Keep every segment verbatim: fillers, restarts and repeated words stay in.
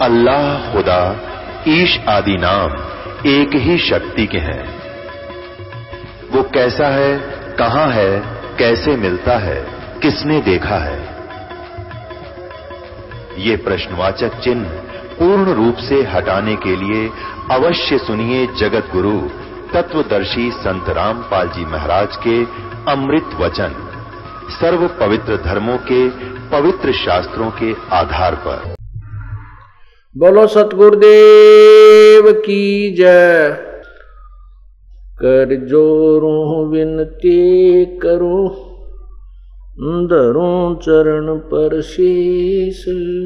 अल्लाह, खुदा, ईश आदि नाम एक ही शक्ति के हैं। वो कैसा है, कहां है, कैसे मिलता है, किसने देखा है? ये प्रश्नवाचक चिन्ह पूर्ण रूप से हटाने के लिए अवश्य सुनिए जगत गुरु तत्वदर्शी संत रामपाल जी महाराज के अमृत वचन, सर्व पवित्र धर्मों के पवित्र शास्त्रों के आधार पर। बोलो सतगुरुदेव की जय। कर जोरों विनती करूं, धरूं चरण पर शीस।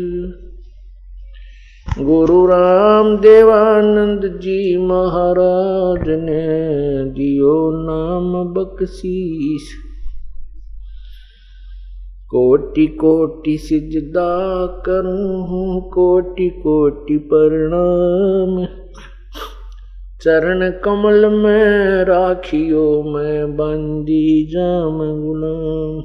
गुरु राम देवानंद जी महाराज ने दियो नाम बख्शीश। कोटि कोटि सिजदा करूं, कोटि कोटि प्रणाम। चरण कमल में राखियो मैं बंदी जाम गुलाम।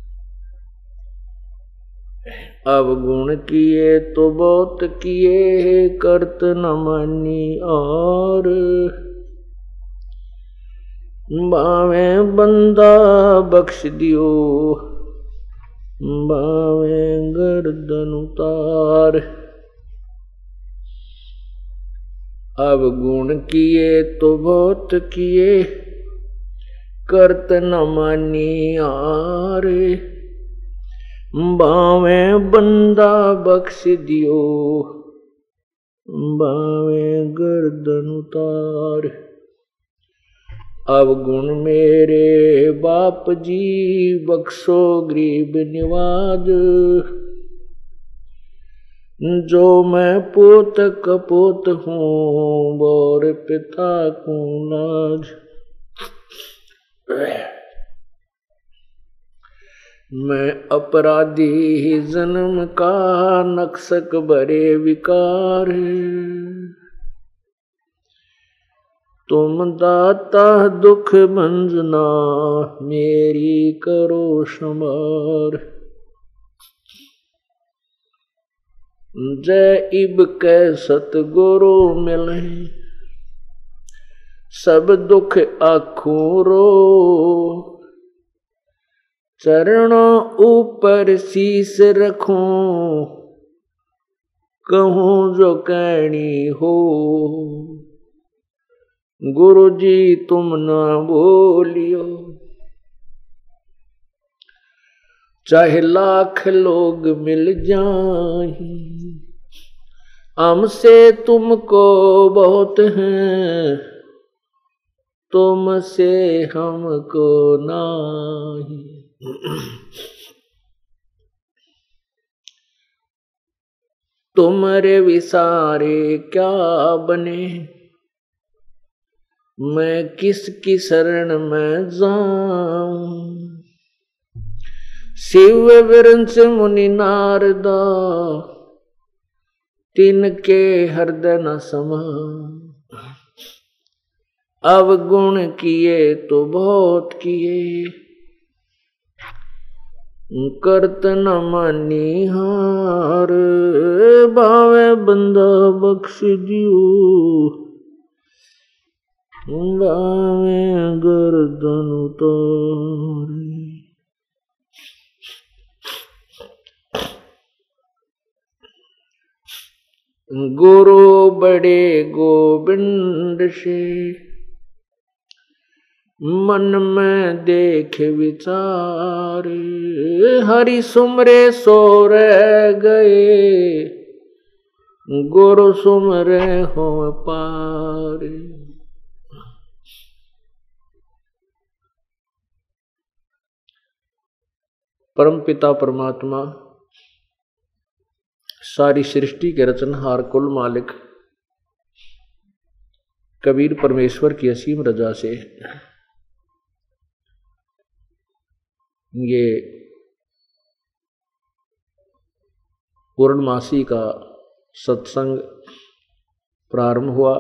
अवगुण किए तो बहुत किए, करत न मानी और। बावे बंदा बख्श दियो, बावे गर्दन उतार। अवगुण किए तो बहुत किए, करत न मानी आर। बावे बंदा बख्श दियो, बावे गर्दन उतार। अवगुण मेरे बाप जी बख्शो गरीब निवाज। जो मैं पोत कपोत हूँ, बोर पिता को लाज। मैं अपराधी जन्म का, नक्सक भरे विकार। तुम दाता दुख भंजना, मेरी करो संभार। जय इब कै सतगुरु मिले, सब दुख आखों रो। चरणों ऊपर शीस रखूं, कहूं जो कहनी हो। गुरु जी तुम ना बोलियो, चाहे लाख लोग मिल जाएं। हमसे तुमको बहुत हैं, तुमसे हमको नहीं। तुम्हारे विसारे क्या बने, मैं किसकी शरण में जाऊं। शिव विरंच मुनि नारदा, तिनके हृदय न समा। अवगुण किए तो बहुत किए, करत न मानी हार। बावे बंदा बख्श दियो, बावे गर्दन उतार। गुरु बड़े गोविंद से, मन में देख विचार। हरि सुमरे सो रह गए, गुरु सुमरे हो पार। परम पिता परमात्मा, सारी सृष्टि के रचनहार कुल मालिक कबीर परमेश्वर की असीम रजा से ये पूर्णमासी का सत्संग प्रारंभ हुआ।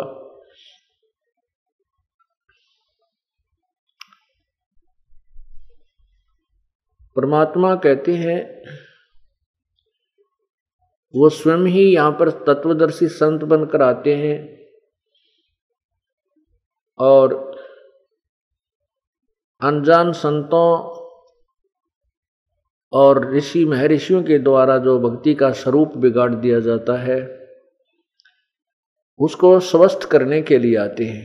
परमात्मा कहते हैं वो स्वयं ही यहाँ पर तत्वदर्शी संत बनकर आते हैं और अनजान संतों और ऋषि महर्षियों के द्वारा जो भक्ति का स्वरूप बिगाड़ दिया जाता है उसको स्वस्थ करने के लिए आते हैं।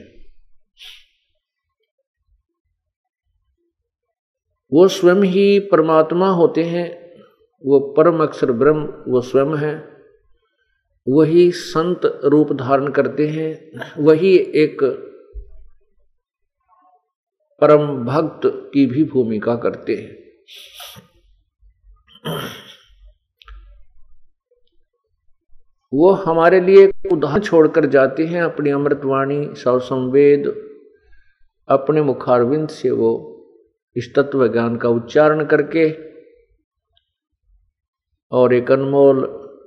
वो स्वयं ही परमात्मा होते हैं, वो परम अक्षर ब्रह्म वो स्वयं है, वही संत रूप धारण करते हैं, वही एक परम भक्त की भी भूमिका करते हैं। वो हमारे लिए उदाहरण छोड़कर जाते हैं, अपनी अमृतवाणी सौ संवेद अपने मुखारविंद से वो इस तत्व ज्ञान का उच्चारण करके और एक अनमोल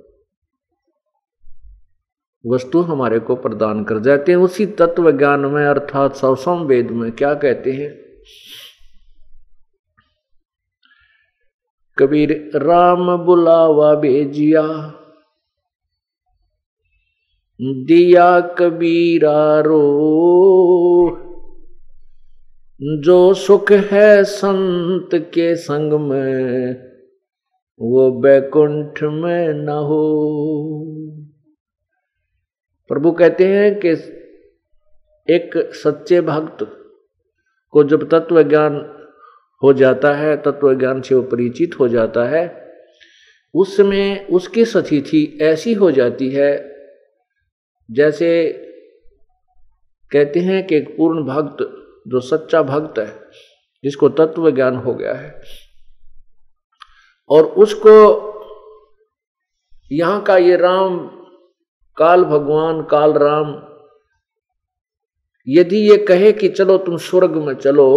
वस्तु हमारे को प्रदान कर जाते हैं। उसी तत्व ज्ञान में अर्थात सौ संवेद में क्या कहते हैं? कबीर राम बुलावा भेजिया दिया कबीरा रो, जो सुख है संत के संग में वो बैकुंठ में न हो। प्रभु कहते हैं कि एक सच्चे भक्त को जब तत्व ज्ञान हो जाता है, तत्व ज्ञान से वो परिचित हो जाता है, उस समय उसकी स्थिति ऐसी हो जाती है जैसे कहते हैं कि एक पूर्ण भक्त जो सच्चा भक्त है, जिसको तत्व ज्ञान हो गया है, और उसको यहाँ का ये राम काल भगवान काल राम यदि ये कहे कि चलो तुम स्वर्ग में चलो,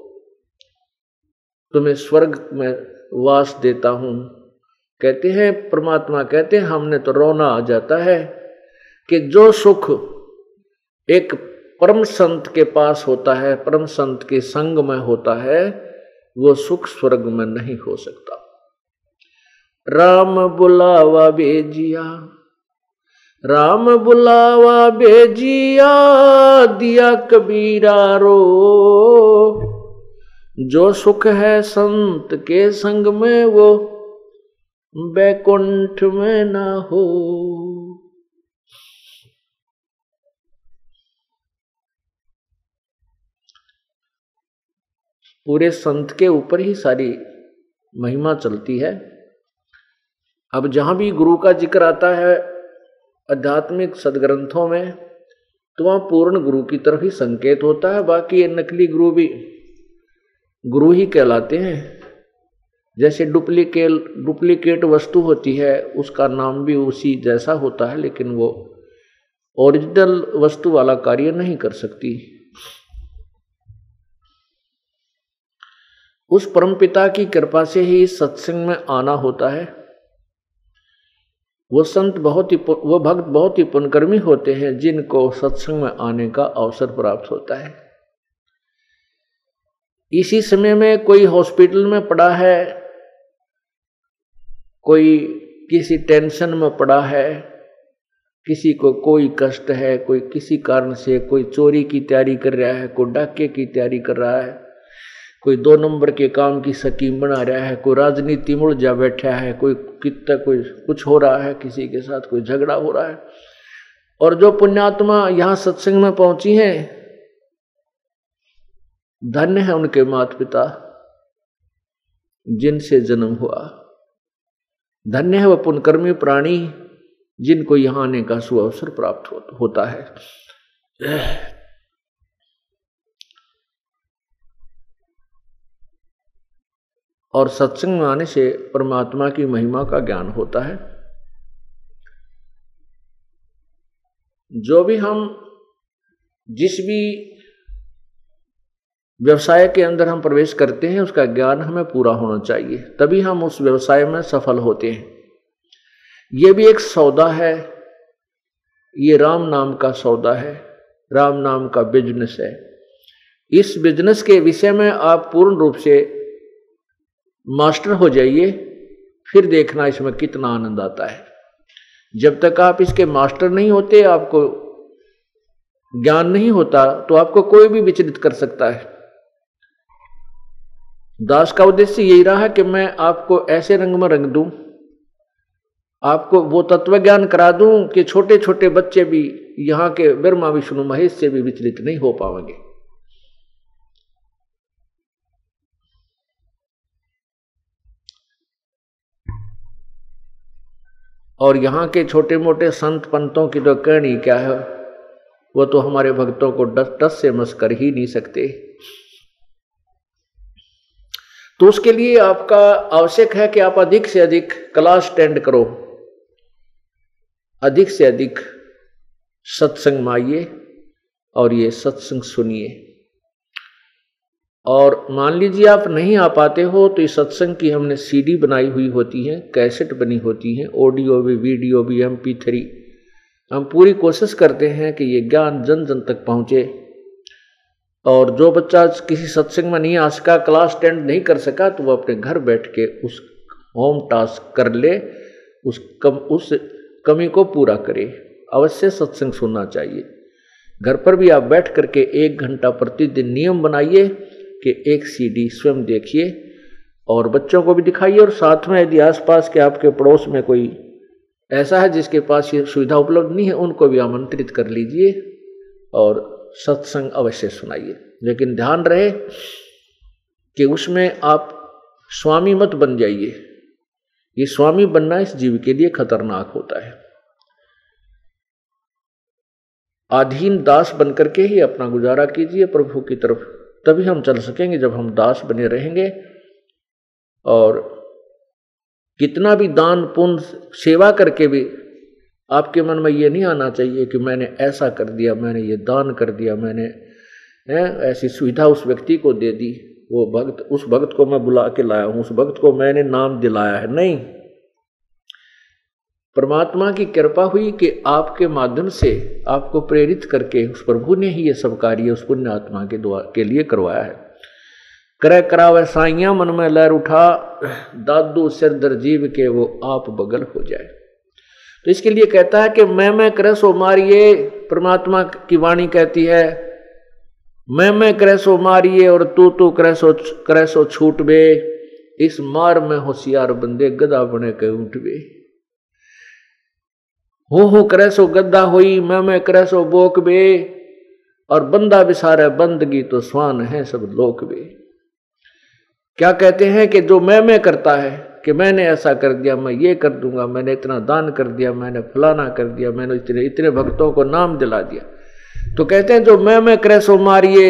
तुम्हें स्वर्ग में वास देता हूं, कहते हैं परमात्मा कहते हैं हमने तो रोना आ जाता है कि जो सुख एक परम संत के पास होता है, परम संत के संग में होता है, वो सुख स्वर्ग में नहीं हो सकता। राम बुलावा भेजिया, राम बुलावा भेजिया दिया कबीरा रो, जो सुख है संत के संग में वो बैकुंठ में ना हो। पूरे संत के ऊपर ही सारी महिमा चलती है। अब जहां भी गुरु का जिक्र आता है आध्यात्मिक सदग्रंथों में, तो वहां पूर्ण गुरु की तरफ ही संकेत होता है, बाकी ये नकली गुरु भी गुरु ही कहलाते हैं। जैसे डुप्लीकेट डुप्लीकेट वस्तु होती है, उसका नाम भी उसी जैसा होता है, लेकिन वो ओरिजिनल वस्तु वाला कार्य नहीं कर सकती। उस परमपिता की कृपा से ही सत्संग में आना होता है। वो संत बहुत ही वो भक्त बहुत ही पुण्यकर्मी होते हैं जिनको सत्संग में आने का अवसर प्राप्त होता है। इसी समय में कोई हॉस्पिटल में पड़ा है, कोई किसी टेंशन में पड़ा है, किसी को कोई कष्ट है, कोई किसी कारण से कोई चोरी की तैयारी कर रहा है, कोई डाके की तैयारी कर रहा है, कोई दो नंबर के काम की स्कीम बना रहा है, कोई राजनीति में उलझा बैठा है, कोई कितना कोई कुछ हो रहा है, किसी के साथ कोई झगड़ा हो रहा है। और जो पुण्यात्मा यहाँ सत्संग में पहुंची हैं, धन्य है उनके माता पिता जिनसे जन्म हुआ, धन्य है वह पुण्यकर्मी प्राणी जिनको यहाँ आने का सुअवसर प्राप्त हो, होता है। और सत्संग में आने से परमात्मा की महिमा का ज्ञान होता है। जो भी हम जिस भी व्यवसाय के अंदर हम प्रवेश करते हैं, उसका ज्ञान हमें पूरा होना चाहिए, तभी हम उस व्यवसाय में सफल होते हैं। ये भी एक सौदा है, ये राम नाम का सौदा है, राम नाम का बिजनेस है। इस बिजनेस के विषय में आप पूर्ण रूप से मास्टर हो जाइए, फिर देखना इसमें कितना आनंद आता है। जब तक आप इसके मास्टर नहीं होते, आपको ज्ञान नहीं होता, तो आपको कोई भी विचलित कर सकता है। दास का उद्देश्य यही रहा कि मैं आपको ऐसे रंग में रंग दूं, आपको वो तत्व ज्ञान करा दूं कि छोटे छोटे बच्चे भी यहां के ब्रह्मा विष्णु महेश से भी विचलित नहीं हो पाएंगे। और यहां के छोटे मोटे संत पंतों की तो कहनी क्या है, वो तो हमारे भक्तों को डस टस से मस कर ही नहीं सकते। तो उसके लिए आपका आवश्यक है कि आप अधिक से अधिक क्लास अटेंड करो, अधिक से अधिक सत्संग में आइए और ये सत्संग सुनिए। और मान लीजिए आप नहीं आ पाते हो तो इस सत्संग की हमने सीडी बनाई हुई होती है, कैसेट बनी होती है, ऑडियो भी, वीडियो भी, एम पी थ्री। हम पूरी कोशिश करते हैं कि ये ज्ञान जन जन तक पहुंचे। और जो बच्चा किसी सत्संग में नहीं आ सका, क्लास अटेंड नहीं कर सका, तो वो अपने घर बैठ के उस होम टास्क कर ले, उस कम उस कमी को पूरा करे। अवश्य सत्संग सुनना चाहिए। घर पर भी आप बैठ करके एक घंटा प्रतिदिन नियम बनाइए कि एक सीडी स्वयं देखिए और बच्चों को भी दिखाइए। और साथ में यदि आसपास के आपके पड़ोस में कोई ऐसा है जिसके पास ये सुविधा उपलब्ध नहीं है, उनको भी आमंत्रित कर लीजिए और सत्संग अवश्य सुनाइए। लेकिन ध्यान रहे कि उसमें आप स्वामी मत बन जाइए। ये स्वामी बनना इस जीव के लिए खतरनाक होता है। अधीन दास बनकर के ही अपना गुजारा कीजिए प्रभु की तरफ, तभी हम चल सकेंगे। जब हम दास बने रहेंगे, और कितना भी दान पुण्य सेवा करके भी आपके मन में ये नहीं आना चाहिए कि मैंने ऐसा कर दिया, मैंने ये दान कर दिया, मैंने है, ऐसी सुविधा उस व्यक्ति को दे दी, वो भक्त, उस भक्त को मैं बुला के लाया हूं, उस भक्त को मैंने नाम दिलाया है। नहीं, परमात्मा की कृपा हुई कि आपके माध्यम से आपको प्रेरित करके उस प्रभु ने ही ये सब कार्य उस पुण्य आत्मा के द्वारा के लिए करवाया है। करे करावे साइयां मन में लहर उठा, दादू सिर दर जीव के वो आप बगल हो जाए। तो इसके लिए कहता है कि मैं मैं करे सो मारिए। परमात्मा की वाणी कहती है मैं मैं करे सो मारिए और तू तू करे सो करे सो छूट बे। इस मार में होशियार बंदे गदा बने के उठ बे। हो हो करे सो गद्दा होई, मैं मैं करे सो बोक बे। और बंदा बिसारे बंदगी तो स्वान है सब लोक बे। क्या कहते हैं कि जो मैं मैं करता है कि मैंने ऐसा कर दिया, मैं ये कर दूंगा, मैंने इतना दान कर दिया, मैंने फलाना कर दिया, मैंने इतने इतने भक्तों को नाम दिला दिया, तो कहते हैं जो मैं मैं करे सो मारिए।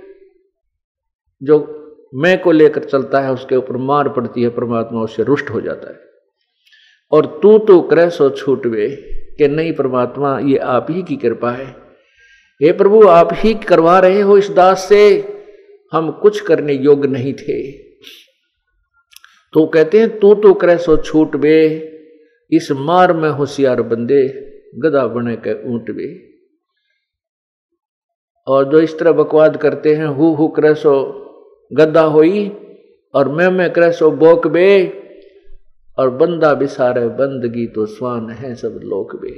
जो मैं को लेकर चलता है उसके ऊपर मार पड़ती है, परमात्मा उससे रुष्ट हो जाता है। और तू तो करे सो छूटवे, कि नहीं परमात्मा ये आप ही की कृपा है, हे प्रभु आप ही करवा रहे हो इस दास से, हम कुछ करने योग्य नहीं थे। तो कहते हैं तू तो करे सो छूट बे। इस मार में होशियार बंदे गधा बने के ऊंट बे। और जो इस तरह बकवाद करते हैं हु हु करे सो गद्दा होई और मैं मैं करे सो बोक बे। और बंदा बिसारे बंदगी तो स्वान है सब लोक बे।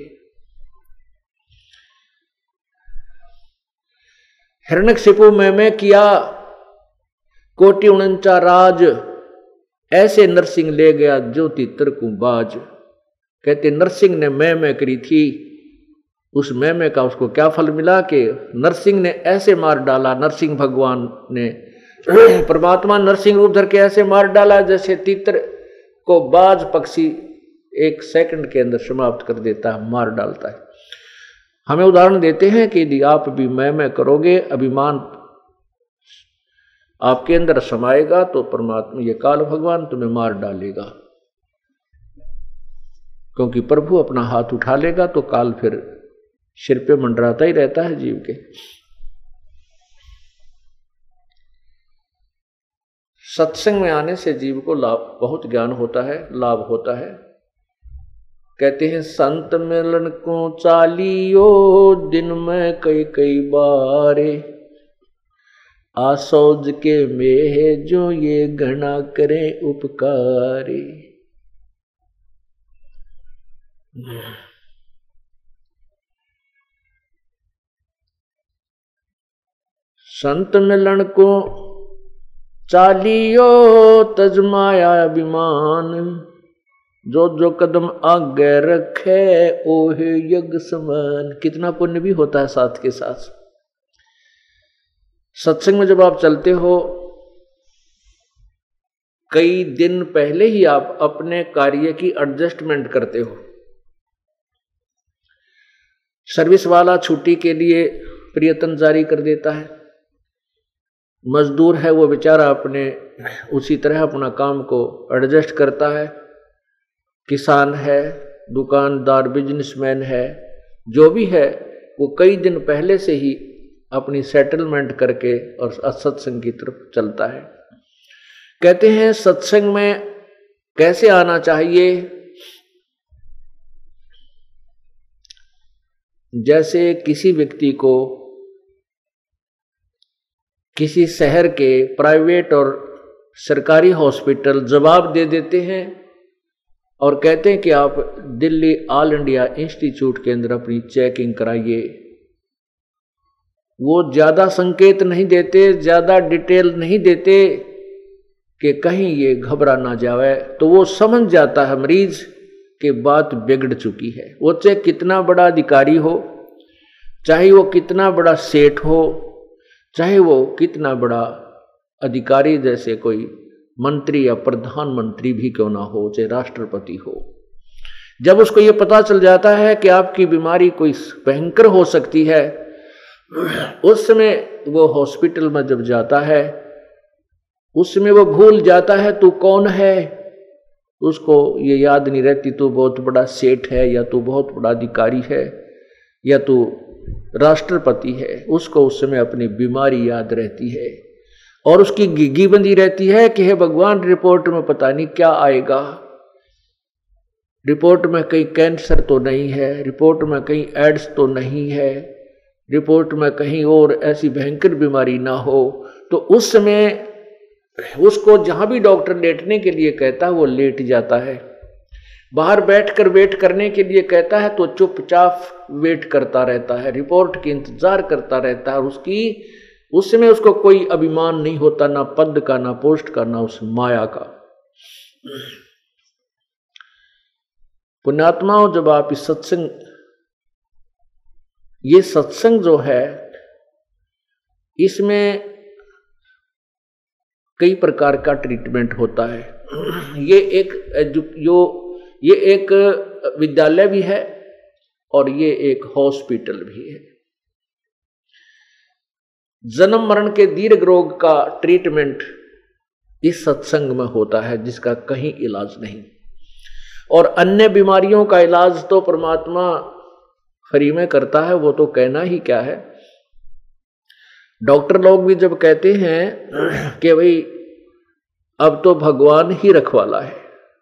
हिरण्यकशिपु में मैं किया कोटि उनचा राज। ऐसे नरसिंह ले गया ज्योति तरकू बाज। कहते नरसिंह ने मैं मैं करी थी, उस मैं मैं का उसको क्या फल मिला कि नरसिंह ने ऐसे मार डाला। नरसिंह भगवान ने परमात्मा नरसिंह रूप धर के ऐसे मार डाला जैसे तीतर को बाज पक्षी एक सेकंड के अंदर समाप्त कर देता है, मार डालता है। हमें उदाहरण देते हैं कि यदि आप भी मैं मैं करोगे, अभिमान आपके अंदर समाएगा, तो परमात्मा ये काल भगवान तुम्हें मार डालेगा। क्योंकि प्रभु अपना हाथ उठा लेगा तो काल फिर सिर पे मंडराता ही रहता है जीव के। सत्संग में आने से जीव को लाभ, बहुत ज्ञान होता है, लाभ होता है। कहते हैं संत मिलन को चालियो दिन में कई कई बारे। आसौज के मेह जो ये घना करें उपकारे। संत मिलन को चालियो तजमाया अभिमान, जो जो कदम आगे रखे ओहे यज्ञ समान। कितना पुण्य भी होता है साथ के साथ। सत्संग में जब आप चलते हो, कई दिन पहले ही आप अपने कार्य की एडजस्टमेंट करते हो। सर्विस वाला छुट्टी के लिए प्रयत्न जारी कर देता है, मजदूर है वो बेचारा अपने उसी तरह अपना काम को एडजस्ट करता है, किसान है, दुकानदार, बिजनेसमैन है, जो भी है वो कई दिन पहले से ही अपनी सेटलमेंट करके और सत्संग की तरफ चलता है। कहते हैं सत्संग में कैसे आना चाहिए। जैसे किसी व्यक्ति को किसी शहर के प्राइवेट और सरकारी हॉस्पिटल जवाब दे देते हैं और कहते हैं कि आप दिल्ली ऑल इंडिया इंस्टीट्यूट के अंदर अपनी चेकिंग कराइए। वो ज्यादा संकेत नहीं देते, ज्यादा डिटेल नहीं देते कि कहीं ये घबरा ना जावे, तो वो समझ जाता है मरीज कि बात बिगड़ चुकी है। वो चाहे कितना बड़ा अधिकारी हो, चाहे वो कितना बड़ा सेठ हो, चाहे वो कितना बड़ा अधिकारी जैसे कोई मंत्री या प्रधानमंत्री भी क्यों ना हो, चाहे राष्ट्रपति हो, जब उसको ये पता चल जाता है कि आपकी बीमारी कोई भयंकर हो सकती है, उस समय वो हॉस्पिटल में जब जाता है, उस समय वो भूल जाता है तू कौन है। उसको ये याद नहीं रहती तू बहुत बड़ा सेठ है, या तू बहुत बड़ा अधिकारी है, या तू राष्ट्रपति है। उसको उस समय अपनी बीमारी याद रहती है और उसकी गिगी बंदी रहती है कि हे भगवान, रिपोर्ट में पता नहीं क्या आएगा, रिपोर्ट में कहीं कैंसर तो नहीं है, रिपोर्ट में कहीं एड्स तो नहीं है, रिपोर्ट में कहीं और ऐसी भयंकर बीमारी ना हो। तो उस समय उसको जहां भी डॉक्टर लेटने के लिए कहता है वो लेट जाता है, बाहर बैठकर वेट करने के लिए कहता है तो चुपचाप वेट करता रहता है, रिपोर्ट की इंतजार करता रहता है। उसकी उस समय उसको कोई अभिमान नहीं होता, ना पद का, ना पोस्ट का, ना उस माया का। पुण्यात्माओं, जब आप इस सत्संग, ये सत्संग जो है, इसमें कई प्रकार का ट्रीटमेंट होता है। ये एक जो ये एक विद्यालय भी है और ये एक हॉस्पिटल भी है। जन्म मरण के दीर्घ रोग का ट्रीटमेंट इस सत्संग में होता है, जिसका कहीं इलाज नहीं। और अन्य बीमारियों का इलाज तो परमात्मा फ्री में करता है, वो तो कहना ही क्या है। डॉक्टर लोग भी जब कहते हैं कि भाई अब तो भगवान ही रखवाला है,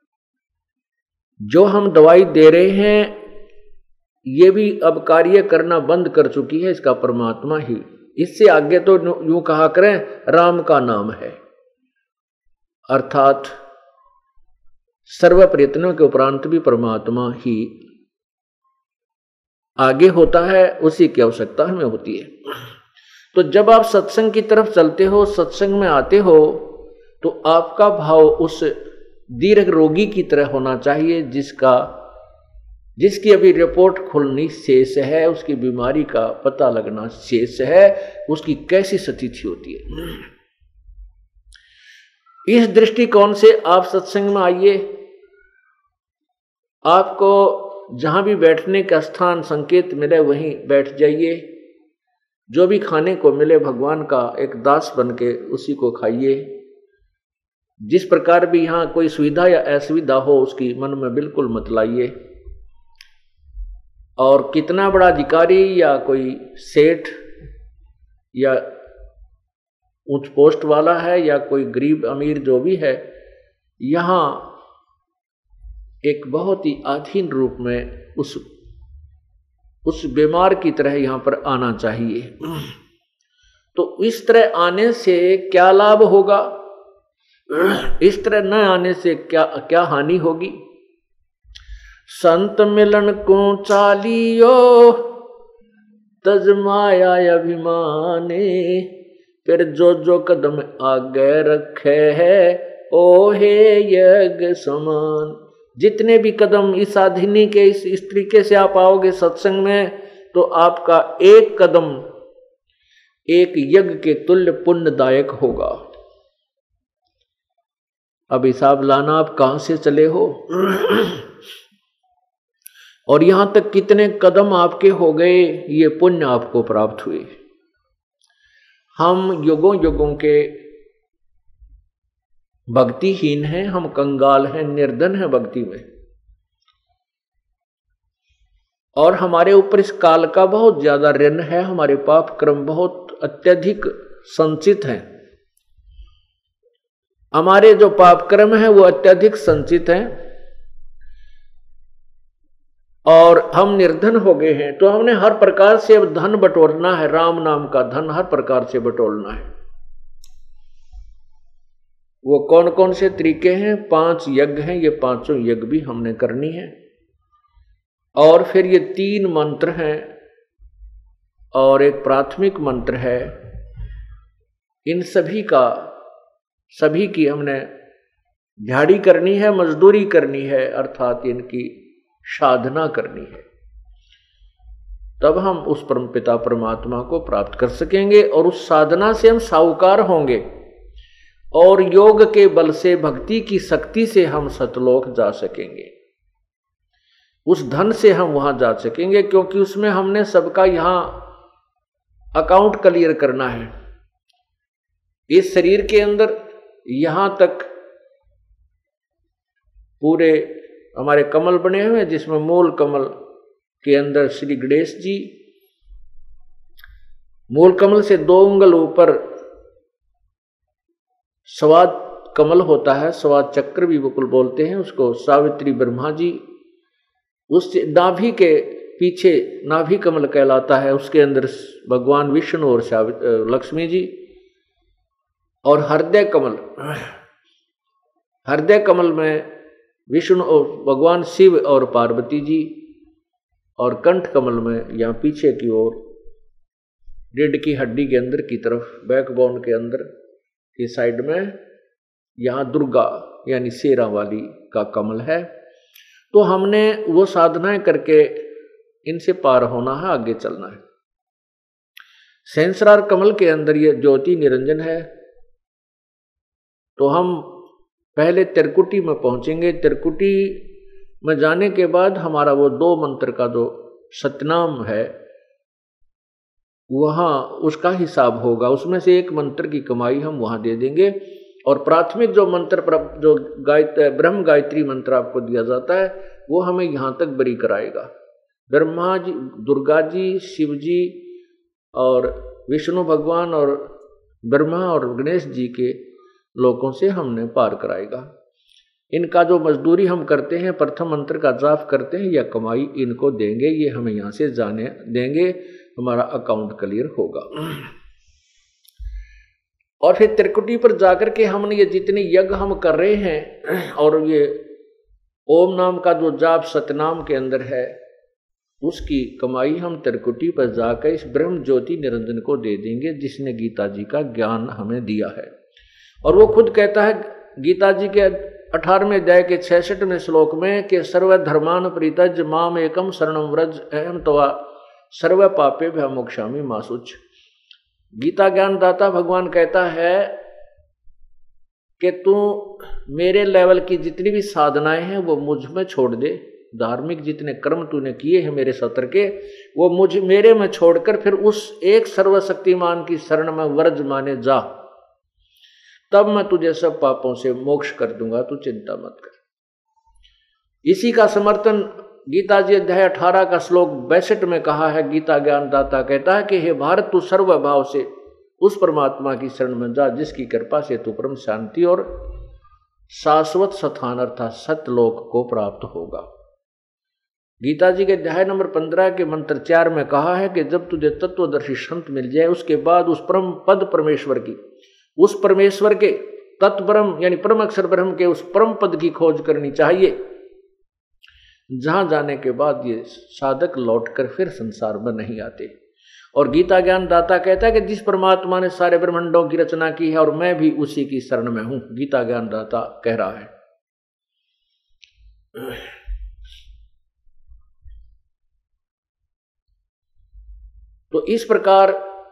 जो हम दवाई दे रहे हैं ये भी अब कार्य करना बंद कर चुकी है, इसका परमात्मा ही। इससे आगे तो यूं कहा करें राम का नाम है, अर्थात सर्व प्रयत्नों के उपरांत भी परमात्मा ही आगे होता है, उसी की आवश्यकता हमें होती है। तो जब आप सत्संग की तरफ चलते हो, सत्संग में आते हो, तो आपका भाव उस दीर्घ रोगी की तरह होना चाहिए जिसका जिसकी अभी रिपोर्ट खुलनी शेष है, उसकी बीमारी का पता लगना शेष है, उसकी कैसी स्थिति होती है। इस दृष्टिकोण से आप सत्संग में आइए। आपको जहां भी बैठने का स्थान संकेत मिले वहीं बैठ जाइए। जो भी खाने को मिले भगवान का एक दास बन के उसी को खाइए। जिस प्रकार भी यहाँ कोई सुविधा या असुविधा हो उसकी मन में बिल्कुल मत लाइए। और कितना बड़ा अधिकारी या कोई सेठ या उच्च पोस्ट वाला है या कोई गरीब अमीर जो भी है, यहाँ एक बहुत ही अधीन रूप में उस उस बीमार की तरह यहाँ पर आना चाहिए। तो इस तरह आने से क्या लाभ होगा, इस तरह न आने से क्या क्या हानि होगी। संत मिलन को चालियो तजमाया अभिमाने, फिर जो जो कदम आगे रखे है ओ हे यज्ञ समान। जितने भी कदम इस साधिनी के इस, इस तरीके से आप आओगे सत्संग में, तो आपका एक कदम एक यज्ञ के तुल्य पुण्यदायक होगा। अब हिसाब लाना आप कहां से चले हो और यहां तक कितने कदम आपके हो गए, ये पुण्य आपको प्राप्त हुए। हम युगों युगों के भक्तिहीन हैं, हम कंगाल हैं, निर्धन हैं भक्ति में, और हमारे ऊपर इस काल का बहुत ज्यादा ऋण है। हमारे पाप कर्म बहुत अत्यधिक संचित हैं। हमारे जो पाप कर्म है वो अत्यधिक संचित हैं और हम निर्धन हो गए हैं। तो हमने हर प्रकार से अब धन बटोरना है, राम नाम का धन हर प्रकार से बटोरना है। वो कौन कौन से तरीके हैं? पांच यज्ञ हैं, ये पांचों यज्ञ भी हमने करनी है। और फिर ये तीन मंत्र हैं और एक प्राथमिक मंत्र है। इन सभी का सभी की हमने दिहाड़ी करनी है, मजदूरी करनी है, अर्थात इनकी साधना करनी है। तब हम उस परमपिता परमात्मा को प्राप्त कर सकेंगे और उस साधना से हम साहूकार होंगे और योग के बल से, भक्ति की शक्ति से हम सतलोक जा सकेंगे। उस धन से हम वहां जा सकेंगे, क्योंकि उसमें हमने सबका यहां अकाउंट क्लियर करना है। इस शरीर के अंदर यहां तक पूरे हमारे कमल बने हुए हैं, जिसमें मूल कमल के अंदर श्री गणेश जी, मूल कमल से दो उंगल ऊपर स्वाद कमल होता है, स्वाद चक्र भी बिल्कुल बोलते हैं उसको, सावित्री ब्रह्मा जी, उस नाभि के पीछे नाभि कमल कहलाता है, उसके अंदर भगवान विष्णु और लक्ष्मी जी, और हृदय कमल, हृदय कमल में विष्णु और भगवान शिव और पार्वती जी, और कंठ कमल में यहाँ पीछे की ओर रीढ़ की हड्डी के अंदर की तरफ, बैकबोन के अंदर की साइड में यहाँ दुर्गा यानी शेरा वाली का कमल है। तो हमने वो साधनाएं करके इनसे पार होना है, आगे चलना है। सहस्रार कमल के अंदर ये ज्योति निरंजन है। तो हम पहले त्रिकुटी में पहुंचेंगे। त्रिकुटी में जाने के बाद हमारा वो दो मंत्र का जो सतनाम है वहां उसका हिसाब होगा, उसमें से एक मंत्र की कमाई हम वहां दे देंगे। और प्राथमिक जो मंत्र जो गायत्री ब्रह्म गायत्री मंत्र आपको दिया जाता है वो हमें यहां तक बरी कराएगा। ब्रह्मा जी, दुर्गा जी, शिव जी और विष्णु भगवान और ब्रह्मा और गणेश जी के लोकों से हमने पार कराएगा। इनका जो मजदूरी हम करते हैं, प्रथम मंत्र का जाप करते हैं, या कमाई इनको देंगे, ये हमें यहाँ से जाने देंगे, हमारा अकाउंट क्लियर होगा। और फिर त्रिकुटी पर जाकर के हमने ये जितने यज्ञ हम कर रहे हैं और ये ओम नाम का जो जाप सतनाम के अंदर है, उसकी कमाई हम त्रिकुटी पर जाकर इस ब्रह्म ज्योति निरंजन को दे देंगे, जिसने गीता जी का ज्ञान हमें दिया है। और वो खुद कहता है गीता जी के अठारहवें अध्याय के छियासठवें श्लोक में कि सर्वधर्मान परित्यज माम एकम शरणम व्रज अहम तवा सर्व पापे भय मोक्षामि मा शुच। गीता ज्ञान दाता भगवान कहता है कि तू मेरे लेवल की जितनी भी साधनाएं हैं वो मुझ में छोड़ दे। धार्मिक जितने कर्म तूने किए हैं मेरे सत्र के, वो मुझ मेरे में छोड़कर फिर उस एक सर्वशक्तिमान की शरण में व्रज माने जा, तब मैं तुझे सब पापों से मोक्ष कर दूंगा, तू चिंता मत कर। इसी का समर्थन गीता जी अध्याय अठारह का श्लोक बैसठ में कहा है। गीता ज्ञान दाता कहता है कि हे भारत, तू सर्वभाव से उस परमात्मा की शरण में जा जिसकी कृपा से तू परम शांति और शाश्वत स्थान अर्थात सतलोक को प्राप्त होगा। गीता जी के अध्याय नंबर पंद्रह के मंत्र चार में कहा है कि जब तुझे तत्वदर्शी संत मिल जाए, उसके बाद उस परम पद परमेश्वर की, उस परमेश्वर के तत्ब्रह्म यानी परम अक्षर ब्रह्म के उस परम पद की खोज करनी चाहिए, जहां जाने के बाद ये साधक लौटकर फिर संसार में नहीं आते। और गीता ज्ञान दाता कहता है कि जिस परमात्मा ने सारे ब्रह्मांडों की रचना की है और मैं भी उसी की शरण में हूं, गीता ज्ञान दाता कह रहा है। तो इस प्रकार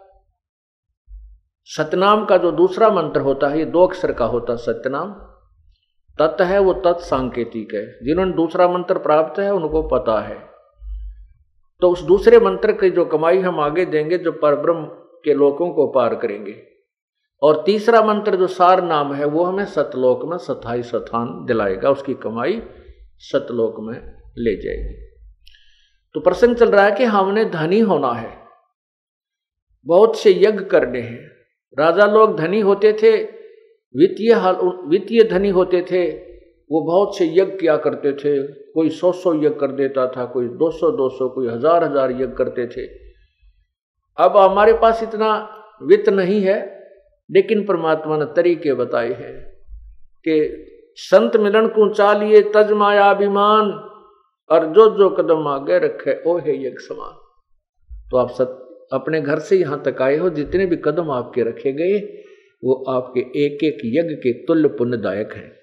सतनाम का जो दूसरा मंत्र होता है, ये दो अक्षर का होता है सत्यनाम। तत् है वो तत् सांकेतिक है, जिन्होंने दूसरा मंत्र प्राप्त है उनको पता है। तो उस दूसरे मंत्र की जो कमाई हम आगे देंगे जो परब्रह्म के लोकों को पार करेंगे। और तीसरा मंत्र जो सार नाम है वो हमें सतलोक में सथाई स्थान दिलाएगा, उसकी कमाई सतलोक में ले जाएगी। तो प्रसंग चल रहा है कि हमने धनी होना है, बहुत से यज्ञ करने हैं। राजा लोग धनी होते थे, वित्तीय वित्तीय धनी होते थे, वो बहुत से यज्ञ किया करते थे। कोई सौ सौ यज्ञ कर देता था, कोई दो सौ दो सौ, कोई हजार हजार यज्ञ करते थे। अब हमारे पास इतना वित्त नहीं है, लेकिन परमात्मा ने तरीके बताए हैं कि संत मिलन को चालिए तज माया अभिमान, और जो जो कदम आगे रखे ओ है यज्ञ समान। तो आप सत अपने घर से यहां तक आए हो, जितने भी कदम आपके रखे गए वो आपके एक एक यज्ञ के तुल्य पुण्यदायक हैं।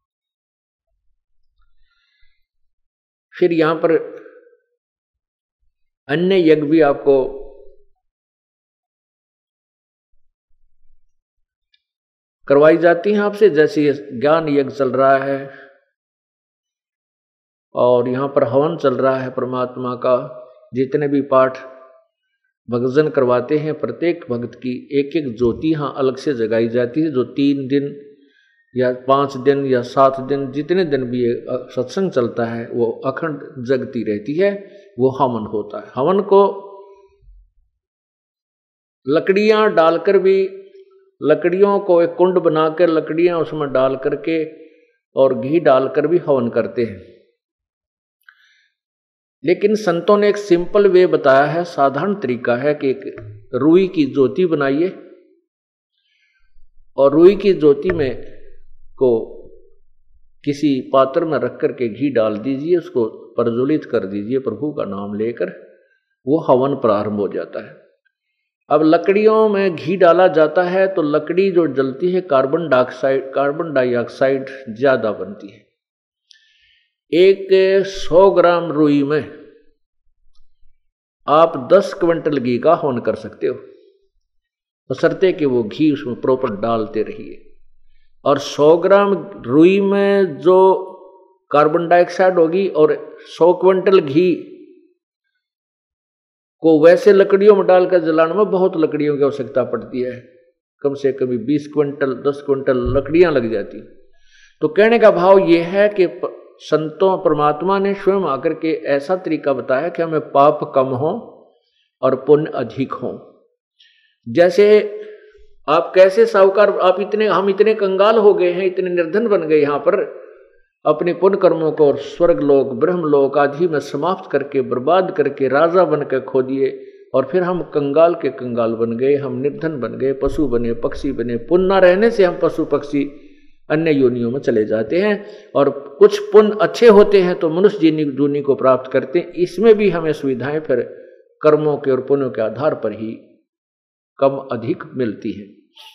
फिर यहां पर अन्य यज्ञ भी आपको करवाई जाती हैं आपसे, जैसे ज्ञान यज्ञ चल रहा है और यहां पर हवन चल रहा है परमात्मा का। जितने भी पाठ भगजन करवाते हैं, प्रत्येक भक्त की एक एक ज्योति यहाँ अलग से जगाई जाती है, जो तीन दिन या पाँच दिन या सात दिन जितने दिन भी ये सत्संग चलता है वो अखंड जगती रहती है। वो हवन होता है। हवन को लकड़ियाँ डालकर भी, लकड़ियों को एक कुंड बनाकर लकड़ियाँ उसमें डाल करके और घी डालकर भी हवन करते हैं। लेकिन संतों ने एक सिंपल वे बताया है, साधारण तरीका है कि एक रुई की ज्योति बनाइए और रुई की ज्योति में को किसी पात्र में रख करके घी डाल दीजिए, उसको प्रज्वलित कर दीजिए प्रभु का नाम लेकर, वो हवन प्रारंभ हो जाता है। अब लकड़ियों में घी डाला जाता है तो लकड़ी जो जलती है कार्बन डाइऑक्साइड कार्बन डाइऑक्साइड ज्यादा बनती है। एक सौ ग्राम रुई में आप दस क्विंटल घी का हवन कर सकते हो, बशर्ते कि वो घी उसमें प्रॉपर डालते रहिए। और सौ ग्राम रुई में जो कार्बन डाइऑक्साइड होगी और सौ क्विंटल घी को वैसे लकड़ियों में डालकर जलाने में बहुत लकड़ियों की आवश्यकता पड़ती है, कम से कम बीस क्विंटल दस क्विंटल लकड़ियां लग जाती। तो कहने का भाव यह है कि संतों परमात्मा ने स्वयं आकर के ऐसा तरीका बताया कि हमें पाप कम हो और पुण्य अधिक हो। जैसे आप कैसे साहूकार, आप इतने हम इतने कंगाल हो गए हैं, इतने निर्धन बन गए यहाँ पर, अपने पुण्य कर्मों को और स्वर्ग लोक ब्रह्म लोक आदि में समाप्त करके बर्बाद करके राजा बन के खो दिए, और फिर हम कंगाल के कंगाल बन गए, हम निर्धन बन गए, पशु बने, पक्षी बने। पुण्य न रहने से हम पशु पक्षी अन्य योनियों में चले जाते हैं, और कुछ पुण्य अच्छे होते हैं तो मनुष्य जीनी जूनी को प्राप्त करते हैं। इसमें भी हमें सुविधाएं फिर कर्मों के और पुण्यों के आधार पर ही कम अधिक मिलती है।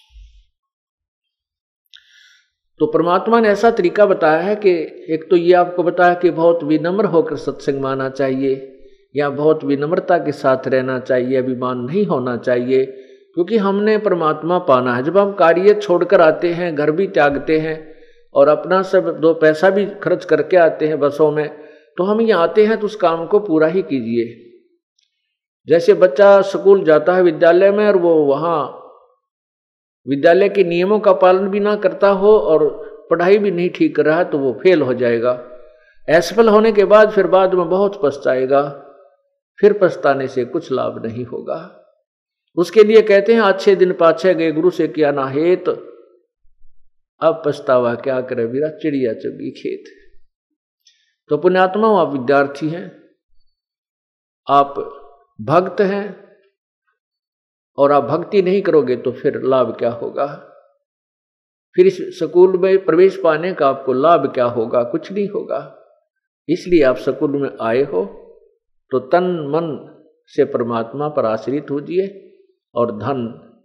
तो परमात्मा ने ऐसा तरीका बताया है कि एक तो ये आपको बताया कि बहुत विनम्र होकर सत्संग माना चाहिए, या बहुत विनम्रता के साथ रहना चाहिए, अभिमान नहीं होना चाहिए, क्योंकि हमने परमात्मा पाना है। जब हम कार्य छोड़कर आते हैं, घर भी त्यागते हैं और अपना सब दो पैसा भी खर्च करके आते हैं बसों में, तो हम यहाँ आते हैं तो उस काम को पूरा ही कीजिए। जैसे बच्चा स्कूल जाता है विद्यालय में और वो वहाँ विद्यालय के नियमों का पालन भी ना करता हो और पढ़ाई भी नहीं ठीक कर रहा है तो वो फेल हो जाएगा। असफल होने के बाद फिर बाद में बहुत पछताएगा, फिर पछताने से कुछ लाभ नहीं होगा। उसके लिए कहते हैं अच्छे दिन पाछे गए गुरु से किया ना हेत, अब पछतावा क्या करे बीरा चिड़िया चुगी खेत। तो पुण्यात्मा आप विद्यार्थी हैं, आप भक्त हैं, और आप भक्ति नहीं करोगे तो फिर लाभ क्या होगा? फिर इस स्कूल में प्रवेश पाने का आपको लाभ क्या होगा? कुछ नहीं होगा। इसलिए आप स्कूल में आए हो तो तन मन से परमात्मा पर आश्रित होजिए और धन,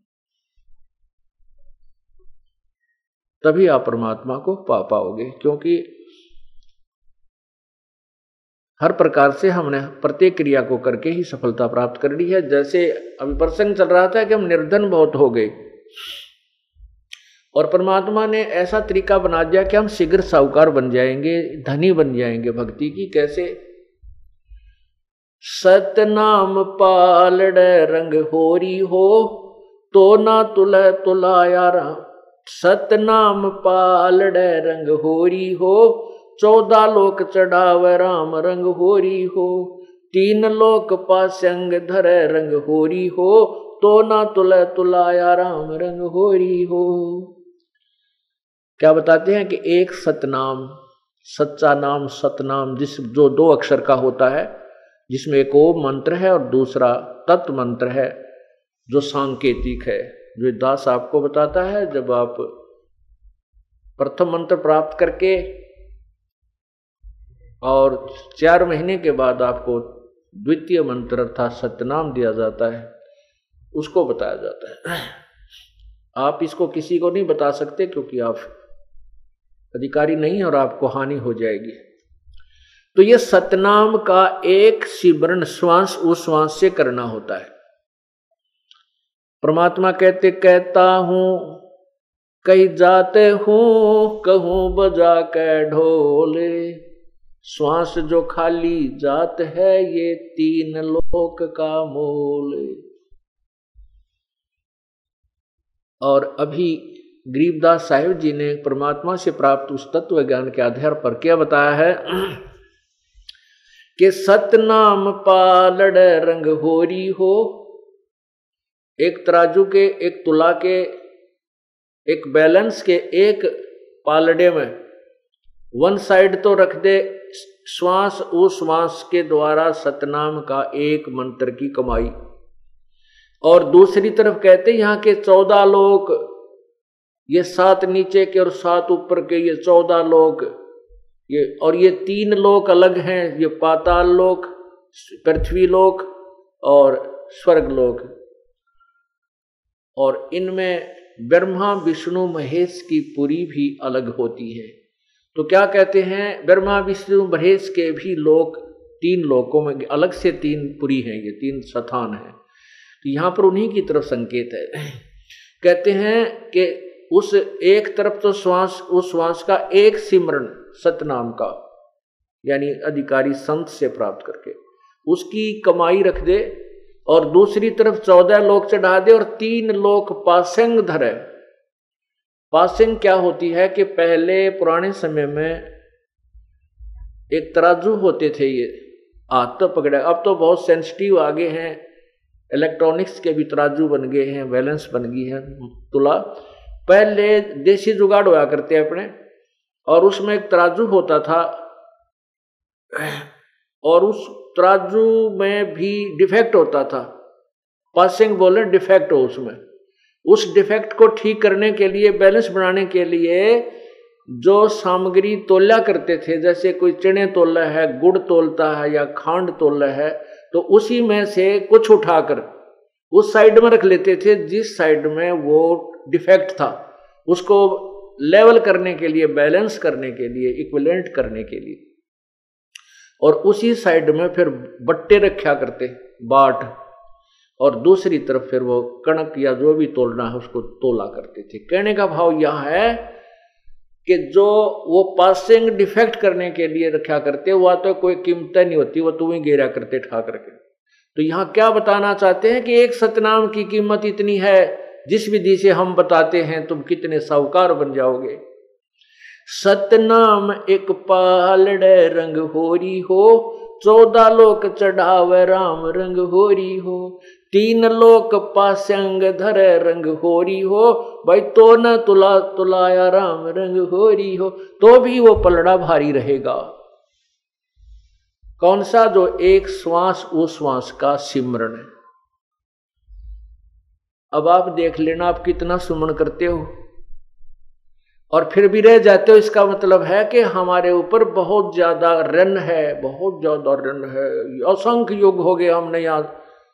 तभी आप परमात्मा को पा पाओगे। क्योंकि हर प्रकार से हमने प्रत्येक क्रिया को करके ही सफलता प्राप्त कर ली है। जैसे अभी प्रसंग चल रहा था कि हम निर्धन बहुत हो गए और परमात्मा ने ऐसा तरीका बना दिया कि हम शीघ्र साहूकार बन जाएंगे, धनी बन जाएंगे भक्ति की। कैसे? सतनाम पालड़ रंग होरी हो तो ना तुल तुलाया राम। सतनाम पालड़ रंग होरी हो चौदह लोक चढ़ाव राम रंग होरी हो। तीन लोक पासंग धर रंग होरी हो तो ना तुल तुलाया राम रंग होरी हो। क्या बताते हैं कि एक सतनाम, सच्चा नाम, सतनाम, जिस जो दो अक्षर का होता है, जिसमें एक ओम मंत्र है और दूसरा तत्व मंत्र है जो सांकेतिक है, जो दास आपको बताता है। जब आप प्रथम मंत्र प्राप्त करके और चार महीने के बाद आपको द्वितीय मंत्र अर्थात सतनाम दिया जाता है, उसको बताया जाता है। आप इसको किसी को नहीं बता सकते क्योंकि आप अधिकारी नहीं और आपको हानि हो जाएगी। तो ये सतनाम का एक सिमरन श्वास उश्वास से करना होता है। परमात्मा कहते कहता हूं कहीं जाते हूं कहूं बजा के ढोले। श्वास जो खाली जात है ये तीन लोक का मोल। और अभी गरीबदास साहिब जी ने परमात्मा से प्राप्त उस तत्व ज्ञान के आधार पर क्या बताया है कि सतनाम पालड़ रंग होरी हो। एक तराजू के, एक तुला के, एक बैलेंस के एक पालड़े में वन साइड तो रख दे श्वास उश्वास के द्वारा सतनाम का एक मंत्र की कमाई, और दूसरी तरफ कहते यहाँ के चौदह लोक, ये सात नीचे के और सात ऊपर के, ये चौदह लोक, ये और ये तीन लोक अलग हैं, ये पाताल लोक, पृथ्वी लोक और स्वर्ग लोक। और इनमें ब्रह्मा विष्णु महेश की पुरी भी अलग होती है। तो क्या कहते हैं, ब्रह्मा विष्णु महेश के भी लोक तीन लोकों में अलग से तीन पुरी हैं, ये तीन स्थान हैं। तो यहाँ पर उन्हीं की तरफ संकेत है। कहते हैं कि उस एक तरफ तो श्वास, उस श्वास का एक सिमरन सतनाम का, यानी अधिकारी संत से प्राप्त करके उसकी कमाई रख दे, और दूसरी तरफ चौदह लोक चढ़ा दे और तीन लोक पासंग धरे। पासिंग क्या होती है कि पहले पुराने समय में एक तराजू होते थे, ये हाथ तो पकड़े, अब तो बहुत सेंसिटिव आगे हैं, इलेक्ट्रॉनिक्स के भी तराजू बन गए हैं, बैलेंस बन गई है तुला। पहले देसी जुगाड़ हुआ करते अपने, और उसमें एक तराजू होता था, और उस तराजू में भी डिफेक्ट होता था। पासिंग बोले डिफेक्ट हो उसमें। उस डिफेक्ट को ठीक करने के लिए, बैलेंस बनाने के लिए जो सामग्री तोला करते थे, जैसे कोई चने तोला है, गुड़ तोलता है या खांड तोला है, तो उसी में से कुछ उठाकर उस साइड में रख लेते थे जिस साइड में वो डिफेक्ट था, उसको लेवल करने के लिए, बैलेंस करने के लिए, इक्विवेलेंट करने के लिए। और उसी साइड में फिर बट्टे रखा करते, बाट, और दूसरी तरफ फिर वो कणक या जो भी तोलना है उसको तोला करते थे। कहने का भाव यह है कि जो वो पासिंग डिफेक्ट करने के लिए रखा करते, वह तो कोई कीमत नहीं होती, वो तुम्हें गिरा करते ठा करके। तो यहाँ क्या बताना चाहते हैं कि एक सतनाम की कीमत इतनी है, जिस विधि से हम बताते हैं तुम कितने साहूकार बन जाओगे। सतनाम एक पालड़े रंग होरी हो, चौदह लोक चढ़ावे राम रंग होरी हो। तीन लोक पासंग धरे रंग होरी हो, भाई तो न तुला तुलाया राम रंग होरी हो। तो भी वो पलड़ा भारी रहेगा। कौन सा? जो एक श्वास उश्वास का सिमरन है। अब आप देख लेना आप कितना सुमन करते हो और फिर भी रह जाते हो, इसका मतलब है कि हमारे ऊपर बहुत ज्यादा ऋण है, बहुत ज्यादा ऋण है। असंख्य युग हो गए हमने याद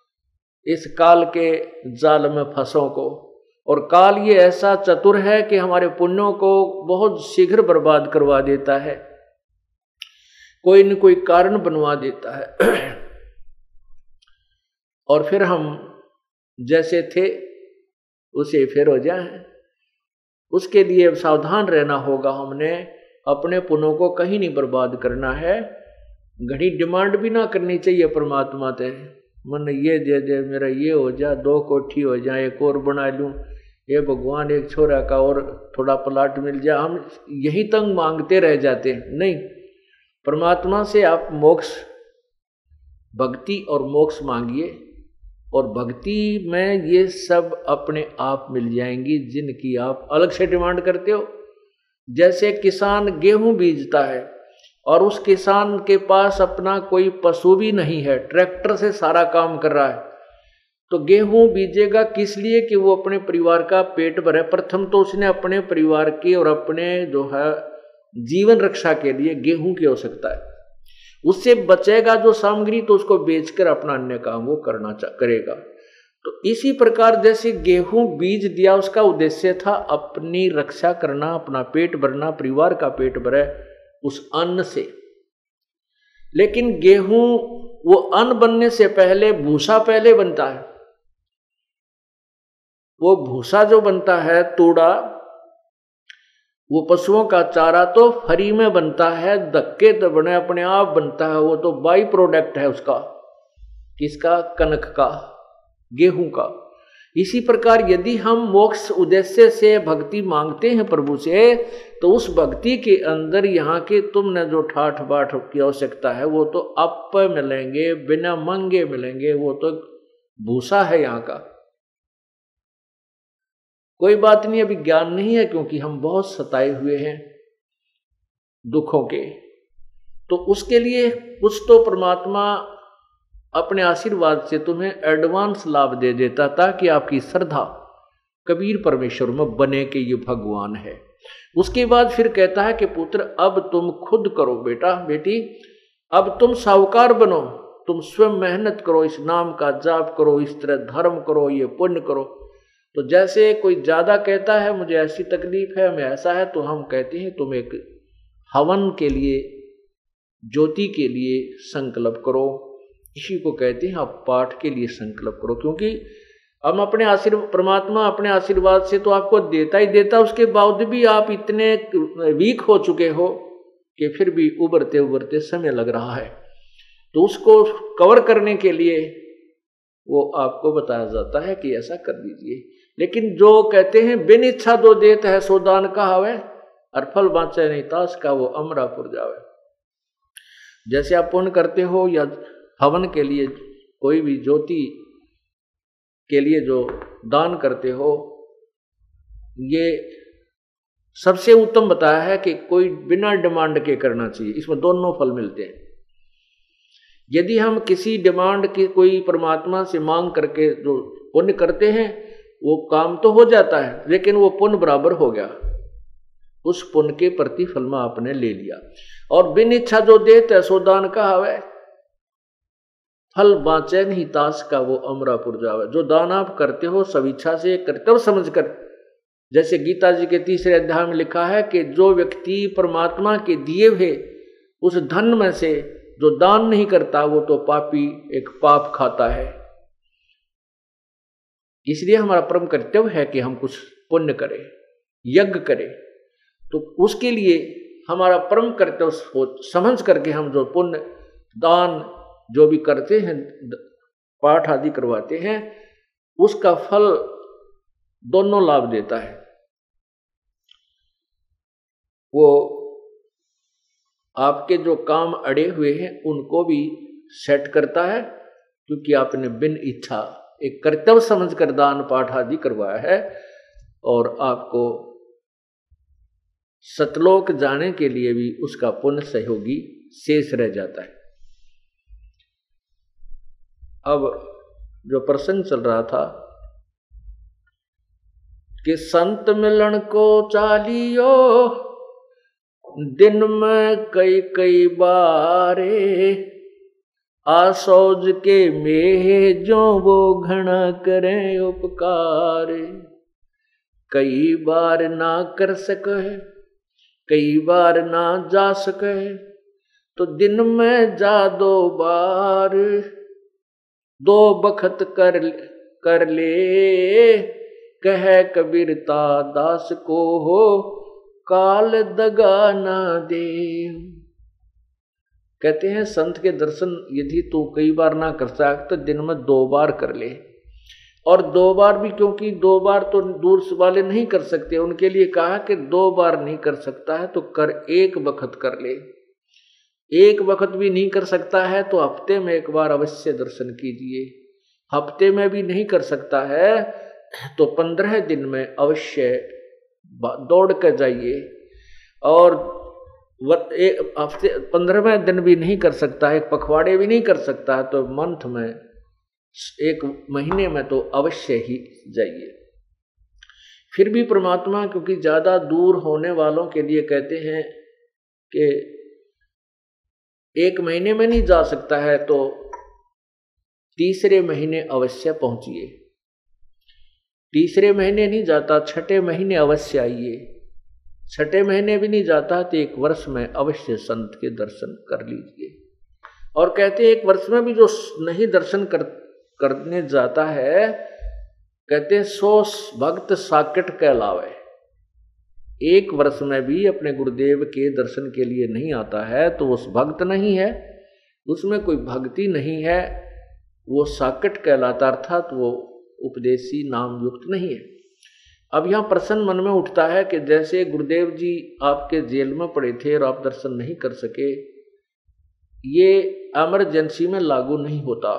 इस काल के जाल में फंसों को। और काल ये ऐसा चतुर है कि हमारे पुण्यों को बहुत शीघ्र बर्बाद करवा देता है, कोई न कोई कारण बनवा देता है और फिर हम जैसे थे उसे फिर हो जाए। उसके लिए सावधान रहना होगा, हमने अपने पुण्यों को कहीं नहीं बर्बाद करना है। घड़ी डिमांड भी ना करनी चाहिए परमात्मा से, मन ये दे दे, मेरा ये हो जा, दो कोठी हो जाए, एक और बना लूं, ये भगवान एक छोरा का और थोड़ा प्लाट मिल जाए, हम यही तंग मांगते रह जाते हैं। नहीं, परमात्मा से आप मोक्ष, भक्ति और मोक्ष मांगिए, और भक्ति में ये सब अपने आप मिल जाएंगी जिनकी आप अलग से डिमांड करते हो। जैसे किसान गेहूं बीजता है और उस किसान के पास अपना कोई पशु भी नहीं है, ट्रैक्टर से सारा काम कर रहा है, तो गेहूं बीजेगा किस लिए कि वो अपने परिवार का पेट भरे। प्रथम तो उसने अपने परिवार की और अपने जो है जीवन रक्षा के लिए गेहूं की आवश्यकता है। उससे बचेगा जो सामग्री तो उसको बेचकर अपना अन्य काम वो करना करेगा। तो इसी प्रकार जैसे गेहूं बीज दिया, उसका उद्देश्य था अपनी रक्षा करना, अपना पेट भरना, परिवार का पेट भरे उस अन्न से। लेकिन गेहूं वो अन्न बनने से पहले भूसा पहले बनता है। वो भूसा जो बनता है तूड़ा, वो पशुओं का चारा तो फ्री में बनता है, धक्के तो बने अपने आप बनता है, वो तो बाई प्रोडक्ट है उसका, किसका, कनक का, गेहूं का। इसी प्रकार यदि हम मोक्ष उद्देश्य से भक्ति मांगते हैं प्रभु से, तो उस भक्ति के अंदर यहाँ के तुमने जो ठाठ बाट की आवश्यकता है वो तो अप मिलेंगे, बिना मंगे मिलेंगे, वो तो भूसा है यहाँ का। कोई बात नहीं, अभी ज्ञान नहीं है क्योंकि हम बहुत सताए हुए हैं दुखों के, तो उसके लिए कुछ तो परमात्मा अपने आशीर्वाद से तुम्हें एडवांस लाभ दे देता ताकि आपकी श्रद्धा कबीर परमेश्वर में बने कि ये भगवान है। उसके बाद फिर कहता है कि पुत्र अब तुम खुद करो, बेटा बेटी अब तुम साहूकार बनो, तुम स्वयं मेहनत करो, इस नाम का जाप करो, इस तरह धर्म करो, ये पुण्य करो। तो जैसे कोई ज्यादा कहता है मुझे ऐसी तकलीफ है, मैं ऐसा है, तो हम कहते हैं तुम एक हवन के लिए, ज्योति के लिए संकल्प करो। इसी को कहते हैं आप पाठ के लिए संकल्प करो, क्योंकि हम अपने आशीर्वाद, परमात्मा अपने आशीर्वाद से तो आपको देता ही देता, उसके बावजूद भी आप इतने वीक हो चुके हो कि फिर भी उभरते उभरते समय लग रहा है। तो उसको कवर करने के लिए वो आपको बताया जाता है कि ऐसा कर दीजिए। लेकिन जो कहते हैं बिन इच्छा दो देत है सो दान कहावे, और फल बाँचे नहीं तास का वो अमरापुर जावे। जैसे आप पुण्य करते हो या हवन के लिए, कोई भी ज्योति के लिए जो दान करते हो, ये सबसे उत्तम बताया है कि कोई बिना डिमांड के करना चाहिए, इसमें दोनों फल मिलते हैं। यदि हम किसी डिमांड की कोई परमात्मा से मांग करके जो पुण्य करते हैं वो काम तो हो जाता है, लेकिन वो पुण्य बराबर हो गया, उस पुण्य के प्रतिफल में आपने ले लिया। और बिन इच्छा जो देते सो दान कहावे, फल बाँचे नहीं तास का वो अमरापुर जावे। जो दान आप करते हो सब इच्छा से, कर्तव्य समझकर, जैसे गीता जी के तीसरे अध्याय में लिखा है कि जो व्यक्ति परमात्मा के दिए हुए उस धन में से जो दान नहीं करता वो तो पापी, एक पाप खाता है। इसलिए हमारा परम कर्तव्य है कि हम कुछ पुण्य करें, यज्ञ करें। तो उसके लिए हमारा परम कर्तव्य समझ करके हम जो पुण्य दान जो भी करते हैं, पाठ आदि करवाते हैं, उसका फल दोनों लाभ देता है। वो आपके जो काम अड़े हुए हैं उनको भी सेट करता है, क्योंकि आपने बिन इच्छा एक कर्तव्य समझकर दान पाठ आदि करवाया है, और आपको सतलोक जाने के लिए भी उसका पुण्य सहयोगी शेष रह जाता है। अब जो प्रसंग चल रहा था कि संत मिलन को चालियो दिन में कई कई बारे, आसौज के मेह जो वो घना करें उपकार, कई बार ना कर सके कई बार ना जा सके तो दिन में जा दो बार, दो बखत कर कर ले कह कबीरता दास को हो काल दगा ना दे। कहते हैं संत के दर्शन यदि तू कई बार ना कर सकता तो दिन में दो बार कर ले, और दो बार भी क्योंकि दो बार तो दूर वाले नहीं कर सकते, उनके लिए कहा कि दो बार नहीं कर सकता है तो कर एक वक्त कर ले, एक वक्त भी नहीं कर सकता है तो हफ्ते में एक बार अवश्य दर्शन कीजिए, हफ्ते में भी नहीं कर सकता है तो पंद्रह दिन में अवश्य दौड़ कर जाइए, और एक हफ्ते पंद्रहवें दिन भी नहीं कर सकता है, एक पखवाड़े भी नहीं कर सकता है तो मंथ में एक महीने में तो अवश्य ही जाइए। फिर भी परमात्मा क्योंकि ज्यादा दूर होने वालों के लिए कहते हैं कि एक महीने में नहीं जा सकता है तो तीसरे महीने अवश्य पहुंचिए, तीसरे महीने नहीं जाता छठे महीने अवश्य आइए, छठे महीने भी नहीं जाता तो एक वर्ष में अवश्य संत के दर्शन कर लीजिए। और कहते हैं एक वर्ष में भी जो नहीं दर्शन कर करने जाता है, कहते हैं सौ भक्त साकेट कहलावे। एक वर्ष में भी अपने गुरुदेव के दर्शन के लिए नहीं आता है तो उस भक्त नहीं है, उसमें कोई भक्ति नहीं है, वो साकेट कहलाता, अर्थात वो उपदेशी नाम युक्त नहीं है। अब यहाँ प्रश्न मन में उठता है कि जैसे गुरुदेव जी आपके जेल में पड़े थे और आप दर्शन नहीं कर सके, ये इमरजेंसी में लागू नहीं होता,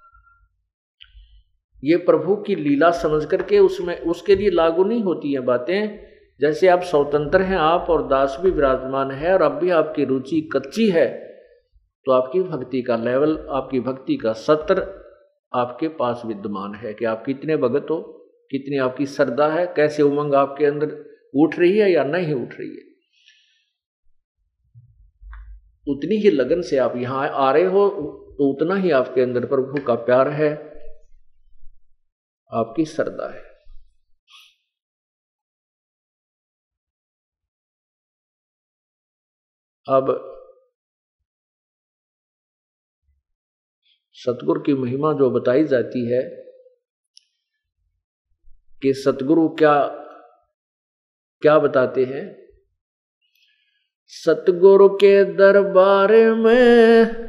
ये प्रभु की लीला समझ करके उसमें उसके लिए लागू नहीं होती है बातें। जैसे आप स्वतंत्र हैं, आप और दास भी विराजमान है और अब भी आपकी रुचि कच्ची है तो आपकी भक्ति का लेवल, आपकी भक्ति का सत्र आपके पास विद्यमान है कि आप कितने भगत हो, कितनी आपकी श्रद्धा है, कैसे उमंग आपके अंदर उठ रही है या नहीं उठ रही है। उतनी ही लगन से आप यहां आ रहे हो तो उतना ही आपके अंदर प्रभु का प्यार है, आपकी श्रद्धा है। अब सतगुरु की महिमा जो बताई जाती है कि सतगुरु क्या क्या बताते हैं, सतगुरु के दरबार में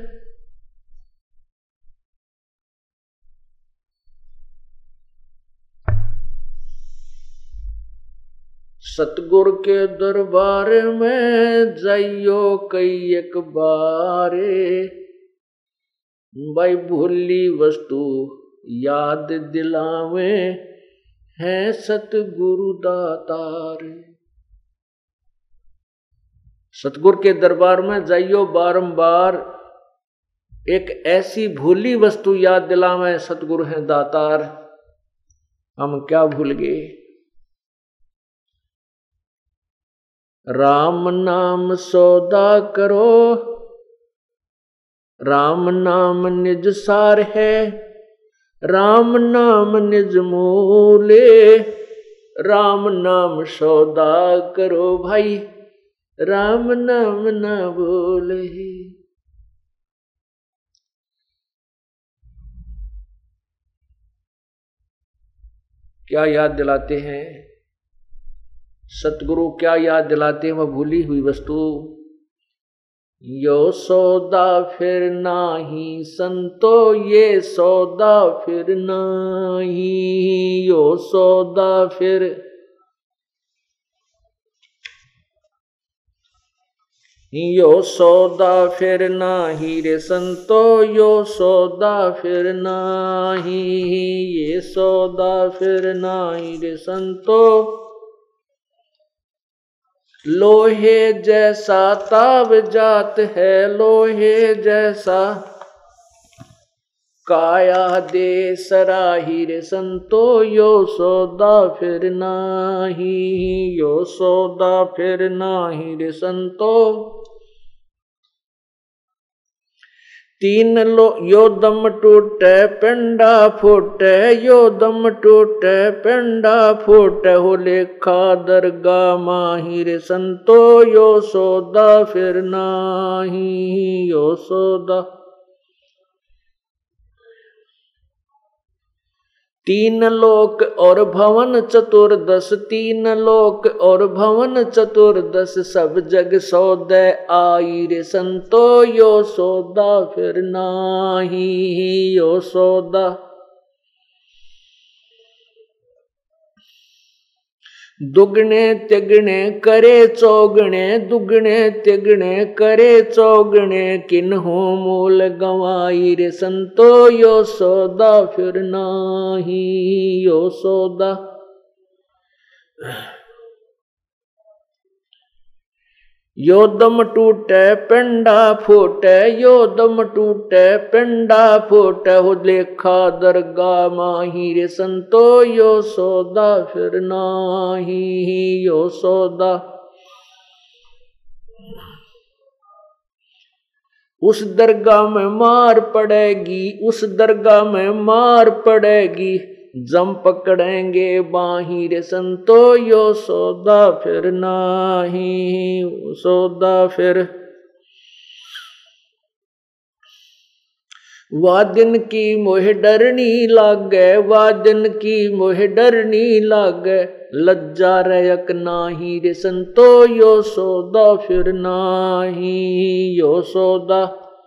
सतगुरु के दरबार में जाइयो कई एक बारे, भाई भूली वस्तु याद दिलावे है सतगुरु दातार। सतगुरु के दरबार में जाइयो बारंबार, एक ऐसी भूली वस्तु याद दिलावे सतगुरु है दातार। हम क्या भूल गए? राम नाम सौदा करो, राम नाम निज सार है, राम नाम निज मूले, राम नाम सौदा करो भाई, राम नाम ना बोले। क्या याद दिलाते हैं सतगुरु, क्या याद दिलाते हैं? वह भूली हुई वस्तु। यो सौदा फिर नाही संतो, ये सौदा फिर नाही, यो सौदा फिर यो सौदा फिर नाही रे संतो, यो सौदा फिर नाही, ये सौदा फिर नाही रे संतो। लोहे जैसा ताव जात है, लोहे जैसा काया दे सराही रे संतो, यो सौदा फिर नाही, यो सौदा फिर नाही रे संतो। तीन लो यो दम टूटे पेंडा फूटे, यो दम टूटे पेंडा फूटे, हो लेखा दरगा माहिर संतो, यो सौदा फिर नाही यो सौदा। तीन लोक और भवन चतुर्दश, तीन लोक और भवन चतुर्दश, सब जग सौदे आई रे संतो, यो सौदा फिर नाही यो सौदा। दुगने तिगने करे चौगने, दुगने तिगने करे चौगने, किन्हों मूल गंवाई रे संतो, यो सौदा फिर नाही यो सौदा। यो दम टूटे पेंडा फूटे, यो दम टूटे पेंडा फूटे, हो लेखा दरगा माहिर संतो, यो सौदा फिर नाही यो सौदा। उस दरगाह में मार पड़ेगी, उस दरगाह में मार पड़ेगी, जम पकड़ेंगे बाहिर संतो, यो सौदा फिर नाही सौदा फिर। वादिन की मोह डरनी लागे, वादिन की मोह डरनी लागे, लज्जा रयक नाही रे संतो, यो सौदा फिर नाही यो सौदा।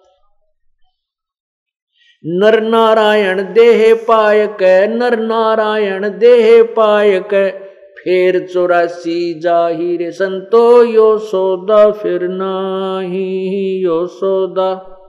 नर नारायण देह पायक, नर नारायण देह पायक, फेर चौरासी जाहिर संतो, यो सौदा फिर नाही यो सौदा।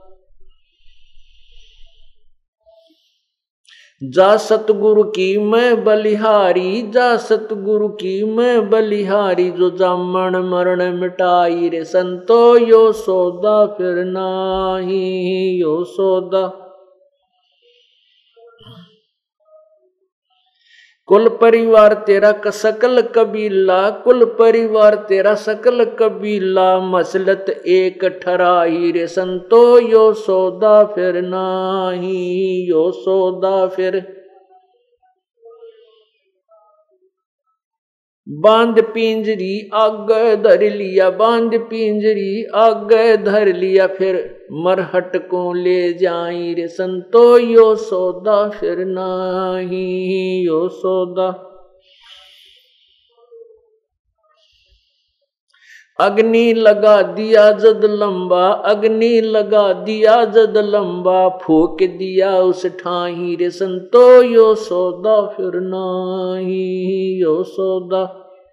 जा सतगुरु की मैं बलिहारी, जा सतगुरु की मैं बलिहारी, जो जामन मरण मिटाई रे संतो, यो सौदा फिर नाही यो सौदा। कुल परिवार तेरा सकल कबीला, कुल परिवार तेरा सकल कबीला, मसलत एक ठराई रे संतो, यो सौदा फिर नाही यो सौदा फिर। बांध पिंजरी आगे धर लिया, बांध पिंजरी आगे धर लिया, फिर मरहट को ले जाई रे संतो, यो सौदा फिर नाही यो सौदा। अग्नि लगा दिया जद लंबा, अग्नि लगा दिया जद लंबा, फूक दिया उस ठाही रे संतो, यो सौदा फिर नाही यो सौदा।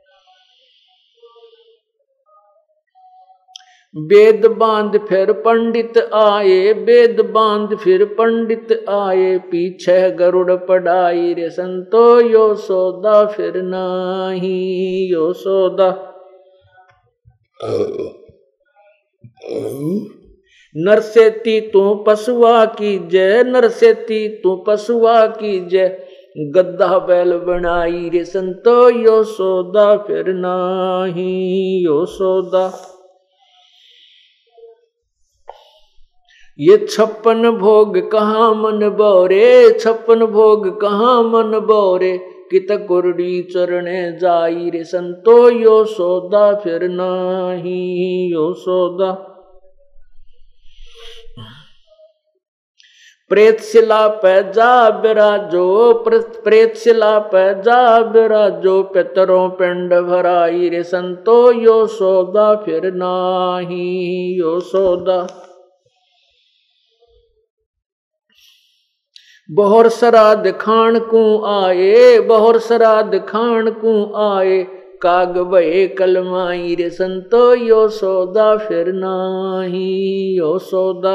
वेद बांध फिर पंडित आए, वेद बांध फिर पंडित आए, पीछे गरुड़ पढ़ाई रे संतो, यो सौदा फिर नाही यो सौदा। नरसेती तू पशुआ की जय, नरसेती तू पशुआ की जय, गद्दा बैल बनाई रे संतो, यो सौदा फिर नाही यो सौदा। ये छप्पन भोग कहाँ मन बोरे, छप्पन भोग कहाँ मन बोरे, कित कुरडी चरणे जाई रे संतो, यो सौदा फिर नाही यो सौदा। प्रेत शिला पे जा बिराजो, प्रेत शिला पे जा बिराजो, पितरों पिंड भराई रे संतो, यो सौदा फिर नाही यो सौदा। बहुर श्राद्ध खान को आए, बहुर श्राद्ध खान को आए, काग भये कलमाई रे संतो, यो सौदा फिर नाही यो सौदा।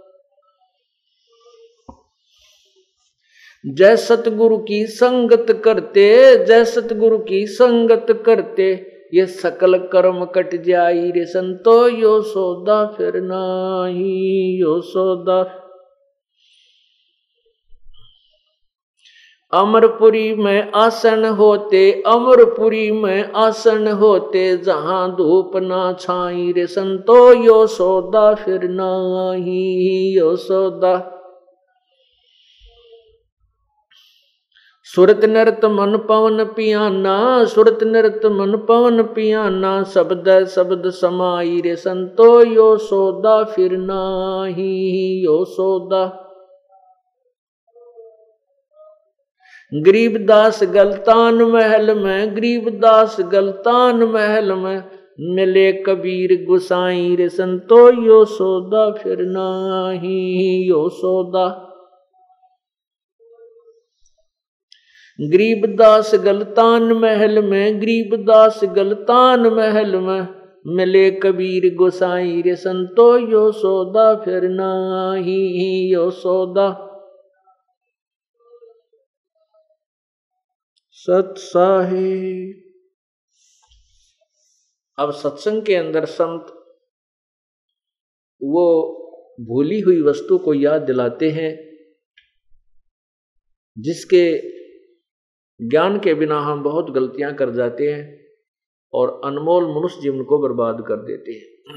जय सतगुरु की संगत करते, जय सतगुरु की संगत करते, ये सकल कर्म कट जाई रे संतो, यो सौदा फिर नाही यो सौदा। अमरपुरी में आसन होते, अमरपुरी में आसन होते, जहां धूप ना छाई रे संतो, यो सौदा फिर नाही, यो सौदा। सुरत नृत मन पवन पियाना, सुरत नृत मन पवन पियाना, शब्द शब्द समाई रे संतो, यो सौदा फिर नाही, यो सौदा। गरीबदास गलतान महल में, गरीबदास गलतान महल में, मिले कबीर गुसाई रे संतो, यो सौदा फिर नाही, यो सौदा। गरीबदास गलतान महल में, गरीबदास गलतान महल में, मिले कबीर गोसाई रे संतो, यो सौदा फिर नाही, यो सौदा। सत साहिब। अब सत्संग के अंदर संत वो भूली हुई वस्तु को याद दिलाते हैं, जिसके ज्ञान के बिना हम बहुत गलतियां कर जाते हैं और अनमोल मनुष्य जीवन को बर्बाद कर देते हैं।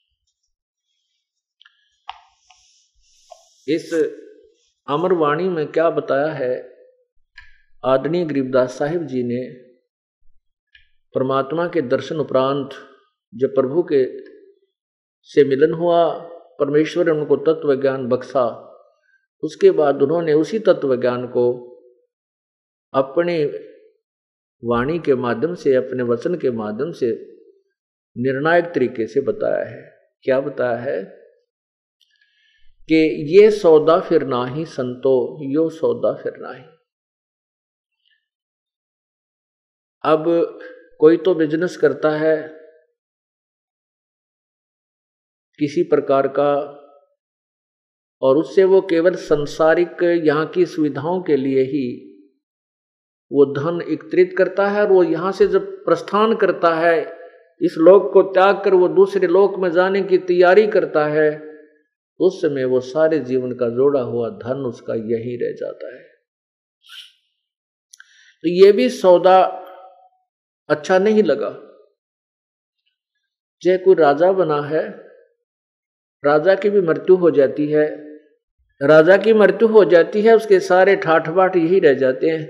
इस अमरवाणी में क्या बताया है, आदरणीय गरीबदास साहिब जी ने परमात्मा के दर्शन उपरांत जब प्रभु के से मिलन हुआ, परमेश्वर ने उनको तत्व ज्ञान बख्शा, उसके बाद उन्होंने उसी तत्व ज्ञान को अपने वाणी के माध्यम से, अपने वचन के माध्यम से निर्णायक तरीके से बताया है। क्या बताया है कि ये सौदा फिर नाही संतो, यो सौदा फिर नाही। अब कोई तो बिजनेस करता है किसी प्रकार का, और उससे वो केवल सांसारिक यहाँ की सुविधाओं के लिए ही वो धन एकत्रित करता है, और वो यहाँ से जब प्रस्थान करता है, इस लोक को त्याग कर वो दूसरे लोक में जाने की तैयारी करता है, उस समय वो सारे जीवन का जोड़ा हुआ धन उसका यही रह जाता है। तो ये भी सौदा अच्छा नहीं लगा। चाहे कोई राजा बना है, राजा की भी मृत्यु हो जाती है, राजा की मृत्यु हो जाती है, उसके सारे ठाठ बाट यही रह जाते हैं।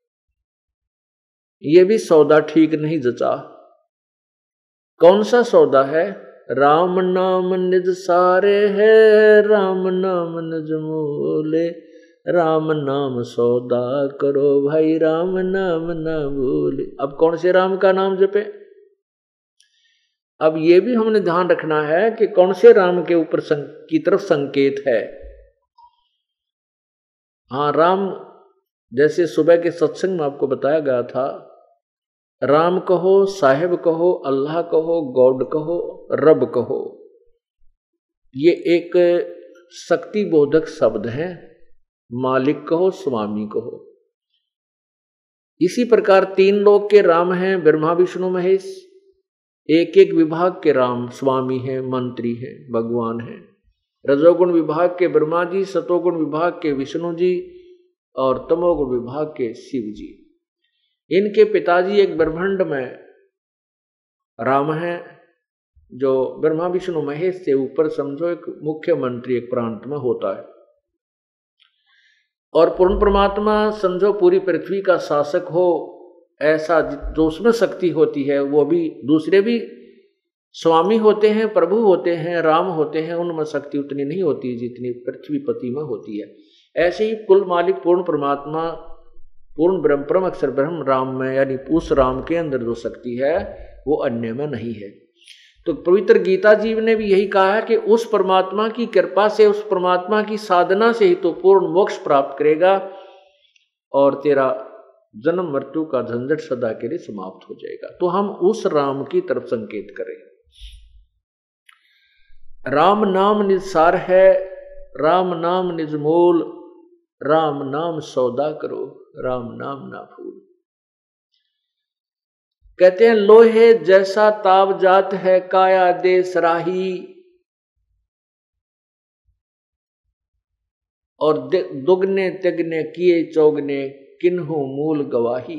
ये भी सौदा ठीक नहीं जचा। कौन सा सौदा है? राम नाम निज सारे है, राम नाम निज मूले, राम नाम सौदा करो भाई, राम नाम ना भूले। अब कौन से राम का नाम जपे? अब ये भी हमने ध्यान रखना है कि कौन से राम के ऊपर की तरफ संकेत है। हाँ, राम जैसे सुबह के सत्संग में आपको बताया गया था, राम कहो, साहिब कहो, अल्लाह कहो, गॉड कहो, रब कहो, ये एक शक्ति बोधक शब्द है। मालिक कहो, स्वामी कहो। इसी प्रकार तीन लोक के राम हैं, ब्रह्मा विष्णु महेश। एक एक विभाग के राम स्वामी हैं, मंत्री हैं, भगवान हैं। रजोगुण विभाग के ब्रह्मा जी, सतोगुण विभाग के विष्णु जी और तमोगुण विभाग के शिव जी। इनके पिताजी एक ब्रह्मांड में राम हैं, जो ब्रह्मा विष्णु महेश से ऊपर समझो एक मुख्यमंत्री एक प्रांत में होता है, और पूर्ण परमात्मा समझो पूरी पृथ्वी का शासक हो, ऐसा जो उसमें शक्ति होती है, वो भी दूसरे भी स्वामी होते हैं, प्रभु होते हैं, राम होते हैं, उनमें शक्ति उतनी नहीं होती जितनी पृथ्वीपति में होती है। ऐसे ही कुल मालिक पूर्ण परमात्मा, पूर्ण ब्रह्म, परम अक्षर ब्रह्म राम में, यानी उस राम के अंदर जो शक्ति है वो अन्य में नहीं है। तो पवित्र गीता जी ने भी यही कहा है कि उस परमात्मा की कृपा से, उस परमात्मा की साधना से ही तो पूर्ण मोक्ष प्राप्त करेगा और तेरा जन्म मृत्यु का झंझट सदा के लिए समाप्त हो जाएगा। तो हम उस राम की तरफ संकेत करें। राम नाम निज सार है, राम नाम निज मूल, राम नाम सौदा करो, राम नाम ना भूल। कहते हैं लोहे जैसा ताव जात है, काया दे सराही, और दुगने तिगने किए चौगने, किन्हु मूल गवाही।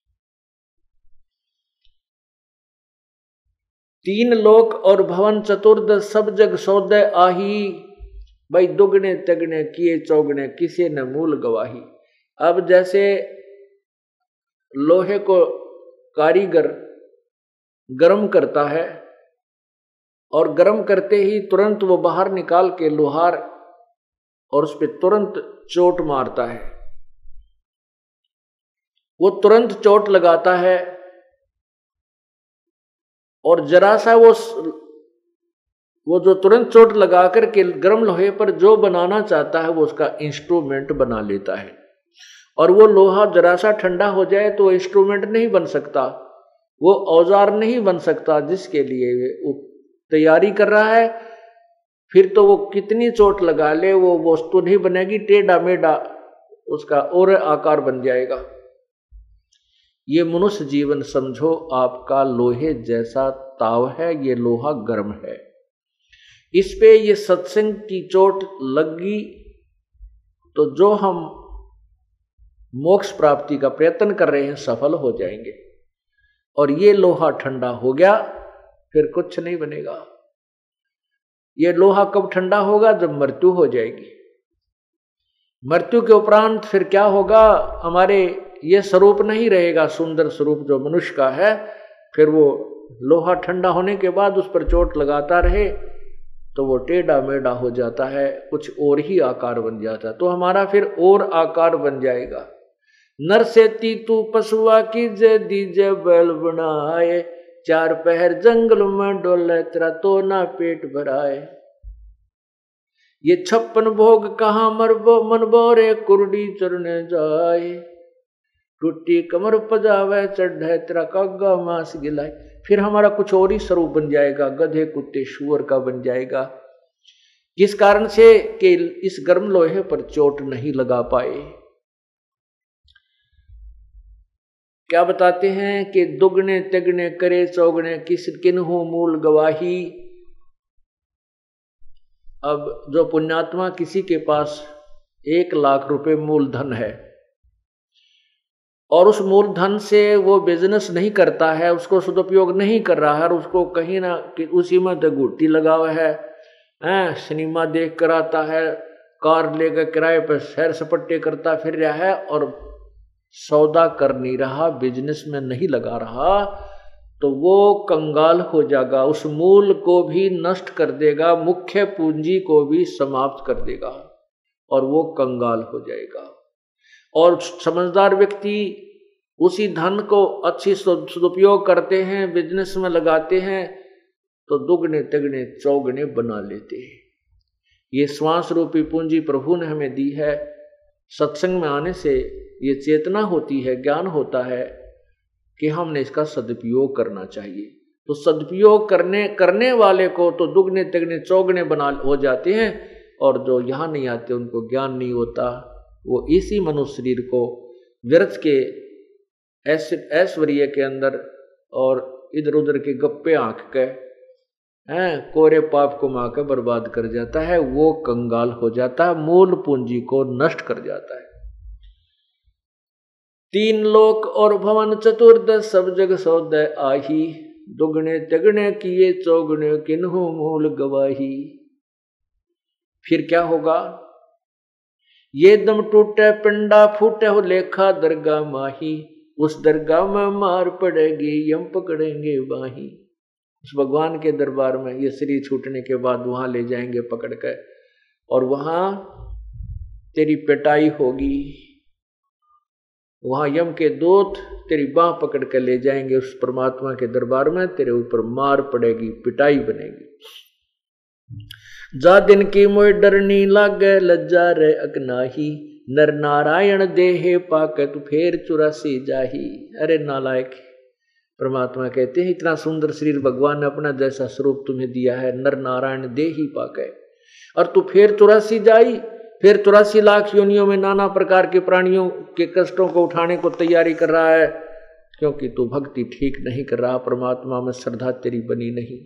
तीन लोक और भवन चतुर्दश सब जग सौदे आही। भाई दुगने तगने किए चौगने किसी न मूल गवाही। अब जैसे लोहे को कारीगर गर्म करता है और गर्म करते ही तुरंत वो बाहर निकाल के लोहार और उस पर तुरंत चोट मारता है, वो तुरंत चोट लगाता है और जरा सा वो वो जो तुरंत चोट लगा करके गर्म लोहे पर जो बनाना चाहता है वो उसका इंस्ट्रूमेंट बना लेता है। और वो लोहा जरा सा ठंडा हो जाए तो इंस्ट्रूमेंट नहीं बन सकता, वो औजार नहीं बन सकता जिसके लिए वो तैयारी कर रहा है। फिर तो वो कितनी चोट लगा ले वो वस्तु नहीं बनेगी, टेढ़ा मेढ़ा उसका और आकार बन जाएगा। ये मनुष्य जीवन समझो आपका लोहे जैसा ताव है, ये लोहा गर्म है, इस पे ये सत्संग की चोट लगी तो जो हम मोक्ष प्राप्ति का प्रयत्न कर रहे हैं सफल हो जाएंगे। और ये लोहा ठंडा हो गया फिर कुछ नहीं बनेगा। ये लोहा कब ठंडा होगा? जब मृत्यु हो जाएगी। मृत्यु के उपरांत फिर क्या होगा? हमारे ये स्वरूप नहीं रहेगा, सुंदर स्वरूप जो मनुष्य का है। फिर वो लोहा ठंडा होने के बाद उस पर चोट लगाता रहे तो वो टेढ़ा मेढ़ा हो जाता है, कुछ और ही आकार बन जाता है। तो हमारा फिर और आकार बन जाएगा। नर से तू पशुआ की जे दीजे बैल बनाए, चार पहर जंगल में डोले तेरा तो ना पेट भराए। ये छप्पन भोग कहाँ मरबो मन बोरे कुर्डी चरने जाए, टूटी कमर पजावे चढ़े तेरा कागा मांस गिलाए। फिर हमारा कुछ और ही स्वरूप बन जाएगा, गधे कुत्ते शुअर का बन जाएगा। किस कारण से? कि इस गर्म लोहे पर चोट नहीं लगा पाए। क्या बताते हैं कि दुगने तिगने करे चौगने किस किन्हु मूल गवाही। अब जो पुण्यात्मा किसी के पास एक लाख रुपए मूलधन है और उस मूलधन से वो बिजनेस नहीं करता है, उसको सदुपयोग नहीं कर रहा है और उसको कहीं ना कि उसी में तो गुट्टी लगा हुआ है, हैं सिनेमा देख कर आता है, कार लेकर किराए पर सैर सपट्टे करता फिर रहा है और सौदा कर नहीं रहा, बिजनेस में नहीं लगा रहा, तो वो कंगाल हो जाएगा। उस मूल को भी नष्ट कर देगा, मुख्य पूंजी को भी समाप्त कर देगा और वो कंगाल हो जाएगा। और समझदार व्यक्ति उसी धन को अच्छी सदुपयोग करते हैं, बिजनेस में लगाते हैं तो दुगने तिगने चौगने बना लेते हैं। ये श्वास रूपी पूंजी प्रभु ने हमें दी है। सत्संग में आने से ये चेतना होती है, ज्ञान होता है कि हमने इसका सदुपयोग करना चाहिए। तो सदुपयोग करने करने वाले को तो दुगने तिगने चौगने बना हो जाते हैं और जो यहाँ नहीं आते उनको ज्ञान नहीं होता, वो इसी मनुष्य शरीर को व्यर्थ के ऐश्वर्य के अंदर और इधर उधर के गप्पे आंख के हैं कोरे पाप को मां के बर्बाद कर जाता है। वो कंगाल हो जाता है, मूल पूंजी को नष्ट कर जाता है। तीन लोक और भवन चतुर्दश सब जग सौदे आही, दुगने तिगने किए चौगने किन्हु मूल गवाही। फिर क्या होगा? ये दम टूटे पिंडा फूटे हो लेखा दरगाह माही, उस दरगाह में मार पड़ेगी यम पकड़ेंगे बाही। उस भगवान के दरबार में ये शरीर छूटने के बाद वहां ले जाएंगे पकड़ कर और वहां तेरी पिटाई होगी। वहां यम के दूत तेरी बाह पकड़ कर ले जाएंगे उस परमात्मा के दरबार में, तेरे ऊपर मार पड़ेगी, पिटाई बनेगी। जा दिन की मोय डरनी लागे लज्जा रे अगनाही, नर नारायण देहे पाके तू फेर चुरासी जाही। अरे नालायक, परमात्मा कहते हैं इतना सुंदर शरीर भगवान ने अपना जैसा स्वरूप तुम्हें दिया है, नर नारायण दे ही पाके, और तू फिर चौरासी जाई, फिर चौरासी लाख योनियों में नाना प्रकार के प्राणियों के कष्टों को उठाने को तैयारी कर रहा है, क्योंकि तू भक्ति ठीक नहीं कर रहा, परमात्मा में श्रद्धा तेरी बनी नहीं।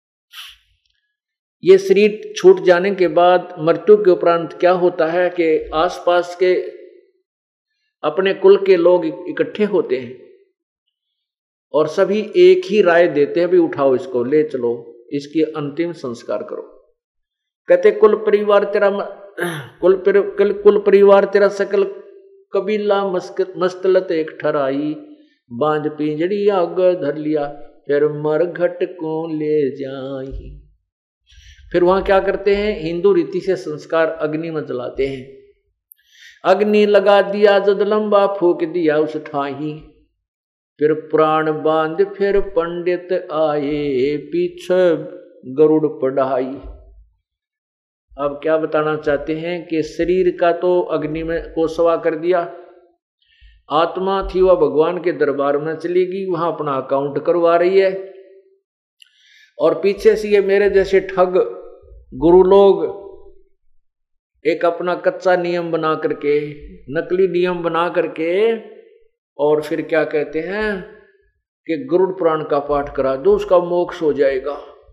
ये शरीर छूट जाने के बाद मृत्यु के उपरांत क्या होता है कि आसपास के अपने कुल के लोग इकट्ठे होते हैं और सभी एक ही राय देते हैं, भी उठाओ इसको, ले चलो, इसकी अंतिम संस्कार करो। कहते कुल परिवार तेरा कुल कुल, कुल परिवार तेरा सकल कबीला मस्तलत एक ठराई, बांझ पिंजड़ी आग धर लिया, फिर मरघट को ले जाई। फिर वहां क्या करते हैं, हिंदू रीति से संस्कार अग्नि में जलाते हैं। अग्नि लगा दिया जद लंबा, फूक दिया उस ठाही, फिर प्राण बांध फिर पंडित आए, पीछे गरुड़ पढ़ाई। अब क्या बताना चाहते हैं कि शरीर का तो अग्नि में को सवा कर दिया, आत्मा थी वह भगवान के दरबार में चली गई, वहां अपना अकाउंट करवा रही है। और पीछे से ये मेरे जैसे ठग गुरु लोग एक अपना कच्चा नियम बना करके, नकली नियम बना करके, और फिर क्या कहते हैं कि गरुड़ पुराण का पाठ करा दो, उसका मोक्ष हो जाएगा।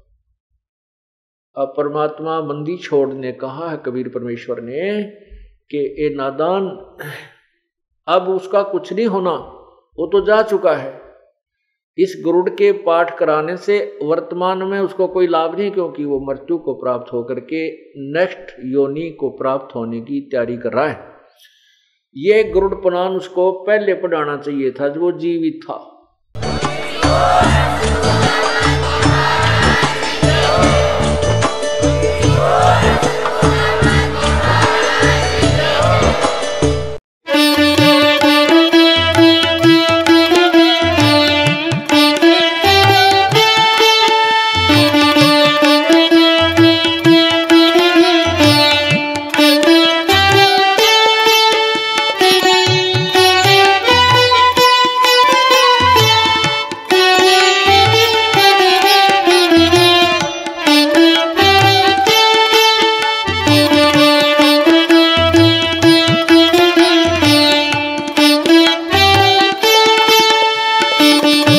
अब परमात्मा बंदी छोड़ने कहा है कबीर परमेश्वर ने कि ए नादान, अब उसका कुछ नहीं होना, वो तो जा चुका है। इस गरुड़ के पाठ कराने से वर्तमान में उसको कोई लाभ नहीं, क्योंकि वो मृत्यु को प्राप्त होकर के नेक्स्ट योनि को प्राप्त होने की तैयारी कर रहा है। ये गरुड़ पुराण उसको पहले पढ़ाना चाहिए था जब वो जीवित था। Thank you.